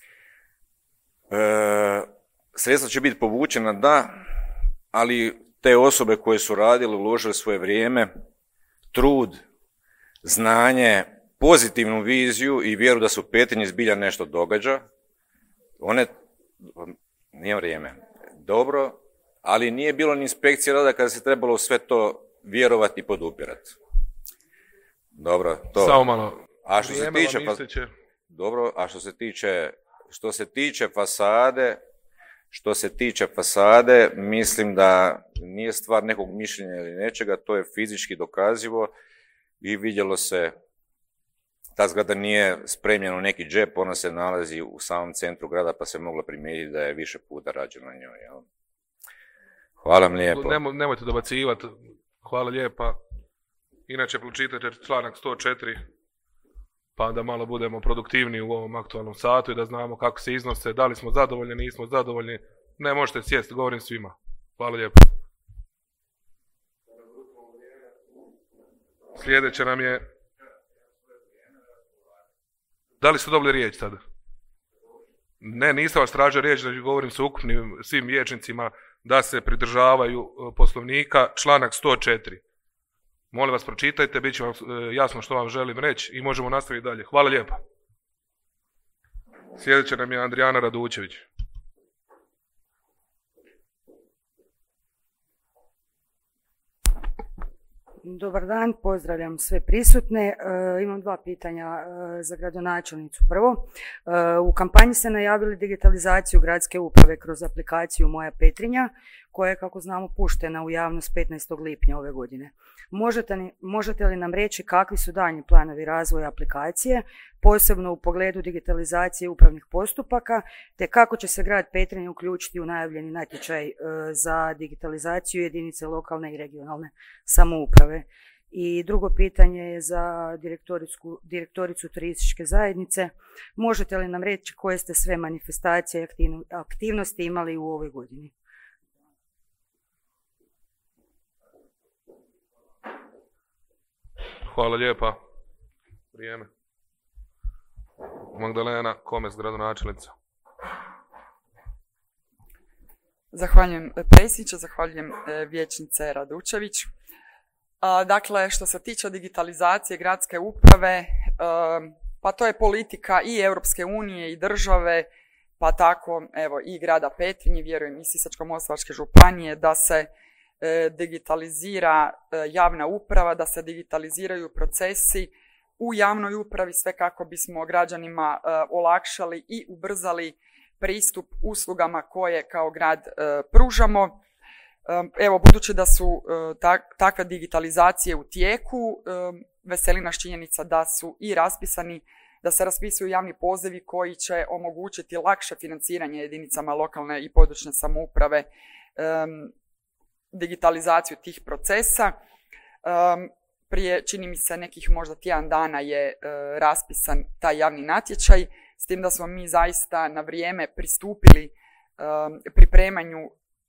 E, Sredstva će biti povučena, da, ali te osobe koje su radile, uložile svoje vrijeme, trud, znanje, pozitivnu viziju i vjeru da se u Petrinji zbilja nešto događa, one, nije vrijeme, dobro, ali nije bilo ni inspekcije rada kada se trebalo sve to vjerovati i podupirati. Dobro, to. Samo malo. A što se tiče, pa, dobro, a što se tiče, što se tiče fasade, Što se tiče fasade, mislim da nije stvar nekog mišljenja ili nečega, to je fizički dokazivo i vidjelo se, ta zgrada nije spremljena u neki džep, ona se nalazi u samom centru grada pa se moglo primijetiti da je više puta rađeno na njoj. Jel? Hvala vam lijepo. Nemo, nemojte dobacivati, hvala lijepa. Inače, pročitajte članak sto četiri, pa da malo budemo produktivniji u ovom aktualnom satu i da znamo kako se iznose, da li smo zadovoljni, nismo zadovoljni. Ne možete sjesti, govorim svima. Hvala lijepo. Sljedeće nam je... Da li ste dobili riječ sada? Ne, nisam vas tražio riječ, da govorim sa ukupnim svim vijećnicima da se pridržavaju poslovnika, članak sto četiri. Molim vas, pročitajte, bit će vam jasno što vam želim reći i možemo nastaviti dalje. Hvala lijepa. Sljedeća nam je Andrijana Radučević. Dobar dan, pozdravljam sve prisutne. E, imam dva pitanja e, za gradonačelnicu. Prvo, e, u kampanji ste najavili digitalizaciju gradske uprave kroz aplikaciju Moja Petrinja, koja je, kako znamo, puštena u javnost petnaestog lipnja ove godine. Možete li, možete li nam reći kakvi su daljnji planovi razvoja aplikacije, posebno u pogledu digitalizacije upravnih postupaka, te kako će se grad Petrinja uključiti u najavljeni natječaj e, za digitalizaciju jedinice lokalne i regionalne samouprave? I drugo pitanje je za direktoricu, direktoricu turističke zajednice. Možete li nam reći koje ste sve manifestacije i aktivnosti imali u ovoj godini? Hvala lijepa. Vrijeme. Magdalena Komes, gradonačelnica. Zahvaljujem predsjedniče, zahvaljujem vijećnice Radučević. Dakle, što se tiče digitalizacije gradske uprave, pa to je politika i Europske unije i države, pa tako evo i grada Petrinje, vjerujem i Sisačko-moslavačke županije, da se digitalizira javna uprava, da se digitaliziraju procesi u javnoj upravi, sve kako bismo građanima olakšali i ubrzali pristup uslugama koje kao grad pružamo. Evo, budući da su takve digitalizacije u tijeku, veseli nas činjenica da su i raspisani, da se raspisuju javni pozivi koji će omogućiti lakše financiranje jedinicama lokalne i područne samouprave, digitalizaciju tih procesa. Prije, čini mi se, nekih možda tjedan dana je raspisan taj javni natječaj, s tim da smo mi zaista na vrijeme pristupili pripremanju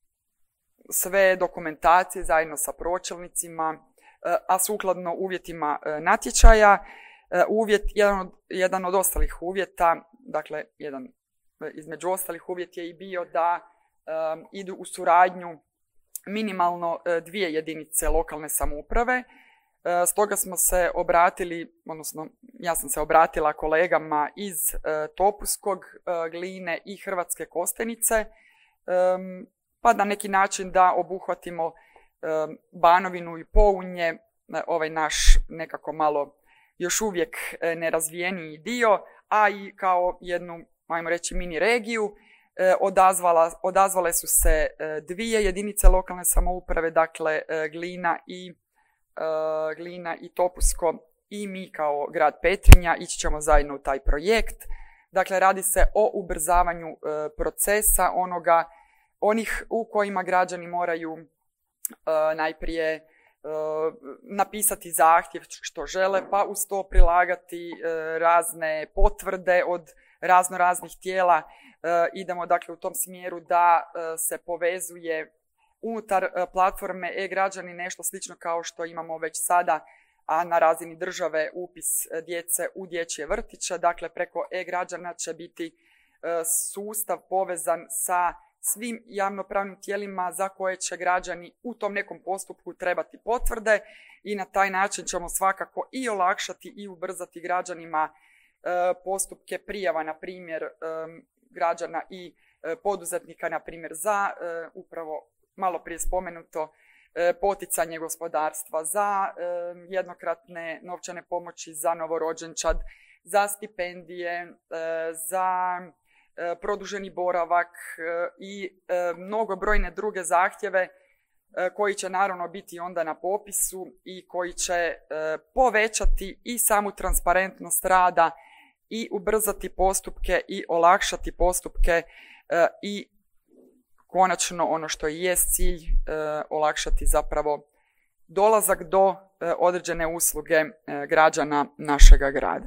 sve dokumentacije zajedno sa pročelnicima, a sukladno uvjetima natječaja. Uvjet, jedan od, jedan od ostalih uvjeta, dakle, jedan između ostalih uvjet je i bio da um, idu u suradnju minimalno dvije jedinice lokalne samouprave. Stoga smo se obratili, odnosno ja sam se obratila kolegama iz Topuskog, Gline i Hrvatske Kostajnice, pa na neki način da obuhvatimo Banovinu i Pounje, ovaj naš nekako malo još uvijek nerazvijeniji dio, a i kao jednu, ajmo reći, mini regiju. Odazvala, odazvale su se dvije jedinice lokalne samouprave, dakle Glina i, Glina i Topusko, i mi kao grad Petrinja ići ćemo zajedno u taj projekt. Dakle, radi se o ubrzavanju procesa onoga, onih u kojima građani moraju najprije napisati zahtjev što žele, pa uz to prilagati razne potvrde od razno raznih tijela. Idemo dakle u tom smjeru da se povezuje unutar platforme e-građani nešto slično kao što imamo već sada, a na razini države upis djece u dječje vrtiće. Dakle, preko e-građana će biti sustav povezan sa svim javnopravnim tijelima za koje će građani u tom nekom postupku trebati potvrde, i na taj način ćemo svakako i olakšati i ubrzati građanima postupke prijava, na primjer građana i poduzetnika, na primjer za upravo malo prije spomenuto poticanje gospodarstva, za jednokratne novčane pomoći za novorođenčad, za stipendije, za produženi boravak i mnogobrojne druge zahtjeve koji će naravno biti onda na popisu i koji će povećati i samu transparentnost rada i ubrzati postupke i olakšati postupke i konačno ono što i jest cilj, olakšati zapravo dolazak do određene usluge građana našega grada.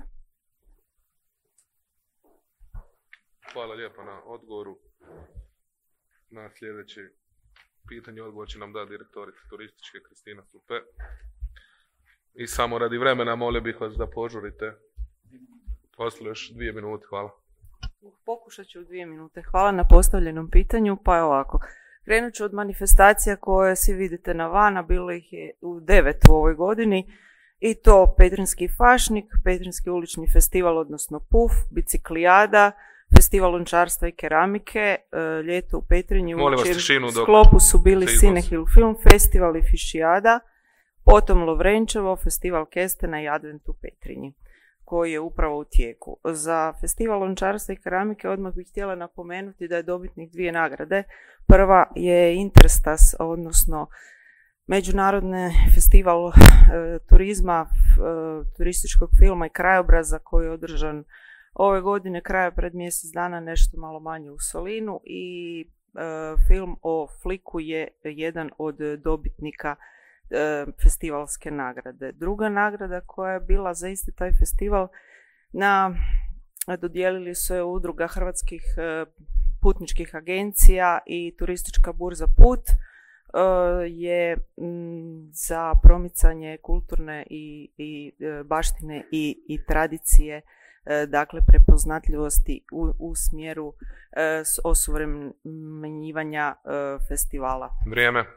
Hvala lijepo na odgovoru. Na sljedeće pitanje odgovor će nam da direktorica turističke Kristina Supe. I samo radi vremena molio bih vas da požurite. Ostalo još dvije minute, hvala. Pokušat ću u dvije minute. Hvala na postavljenom pitanju. Pa je ovako. Krenut ću od manifestacija koje svi vidite na vana, bilo ih je u devet u ovoj godini. I to Petrinjski fašnik, Petrinjski ulični festival, odnosno Puf, biciklijada, festival lončarstva i keramike, ljeto u Petrinji, u čijem sklopu su bili Cinehil Film Festival i Fišijada, Potom Lovrenčevo, festival Kestena i Advent u Petrinji, koji je upravo u tijeku. Za festival lončarstva i keramike odmah bih htjela napomenuti da je dobitnik dvije nagrade. Prva je Interstas, odnosno Međunarodni festival e, turizma, e, turističkog filma i krajobraza koji je održan ove godine kraja pred mjesec dana, nešto malo manje u Solinu, i e, film o Fliku je jedan od dobitnika e, festivalske nagrade. Druga nagrada koja je bila za isti taj festival, na, dodijelili su je Udruga hrvatskih e, putničkih agencija i turistička burza Put, je za promicanje kulturne i, i baštine i, i tradicije, dakle prepoznatljivosti u, u smjeru osuvremenjivanja festivala. Vrijeme.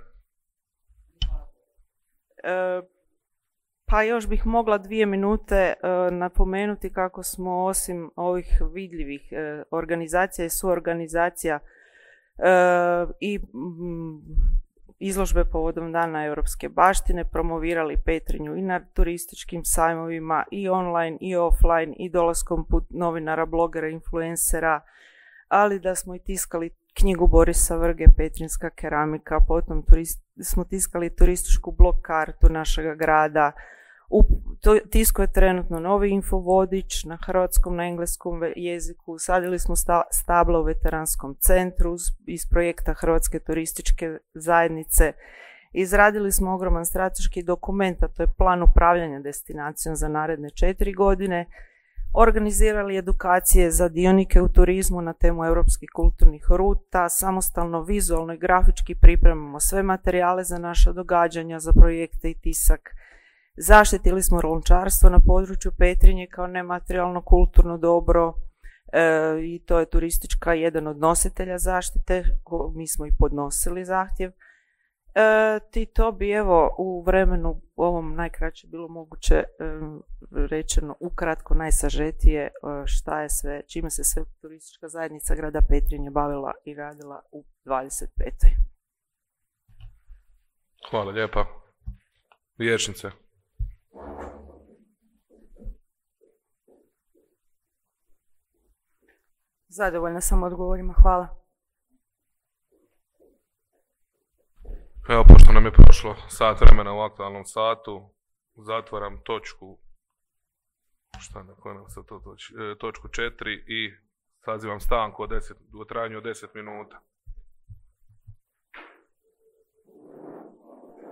Pa još bih mogla dvije minute napomenuti kako smo osim ovih vidljivih organizacija i suorganizacija i izložbe povodom Dana europske baštine promovirali Petrinju i na turističkim sajmovima i online i offline i dolaskom put novinara, blogera, influencera, ali da smo i tiskali knjigu Borisa Vrge Petrinjska keramika, potom turist, smo tiskali turističku blog kartu našega grada. U tisku je trenutno novi infovodič na hrvatskom, na engleskom jeziku. Sadili smo stabla u veteranskom centru iz projekta Hrvatske turističke zajednice. Izradili smo ogroman strateški dokument, a to je plan upravljanja destinacijom za naredne četiri godine. Organizirali edukacije za dionike u turizmu na temu europskih kulturnih ruta. Samostalno, vizualno i grafički pripremamo sve materijale za naša događanja, za projekte i tisak. Zaštitili smo lončarstvo na području Petrinje kao nematerijalno kulturno dobro e, i to je turistička jedan od nositelja zaštite, ko, mi smo i podnosili zahtjev. E, ti to bi evo u vremenu ovom najkraće bilo moguće e, rečeno ukratko, najsažetije e, šta je sve, čime se sve turistička zajednica grada Petrinje bavila i radila u dvadeset petoj. Hvala lijepa. Vijećnice. Zadovoljna sam odgovorima, hvala. Evo, pošto nam je prošlo sat vremena u aktualnom satu, zatvaram točku, šta na kojoj nam se to toči, e, točku četiri i sazivam stanku od deset, u trajanju od deset minuta.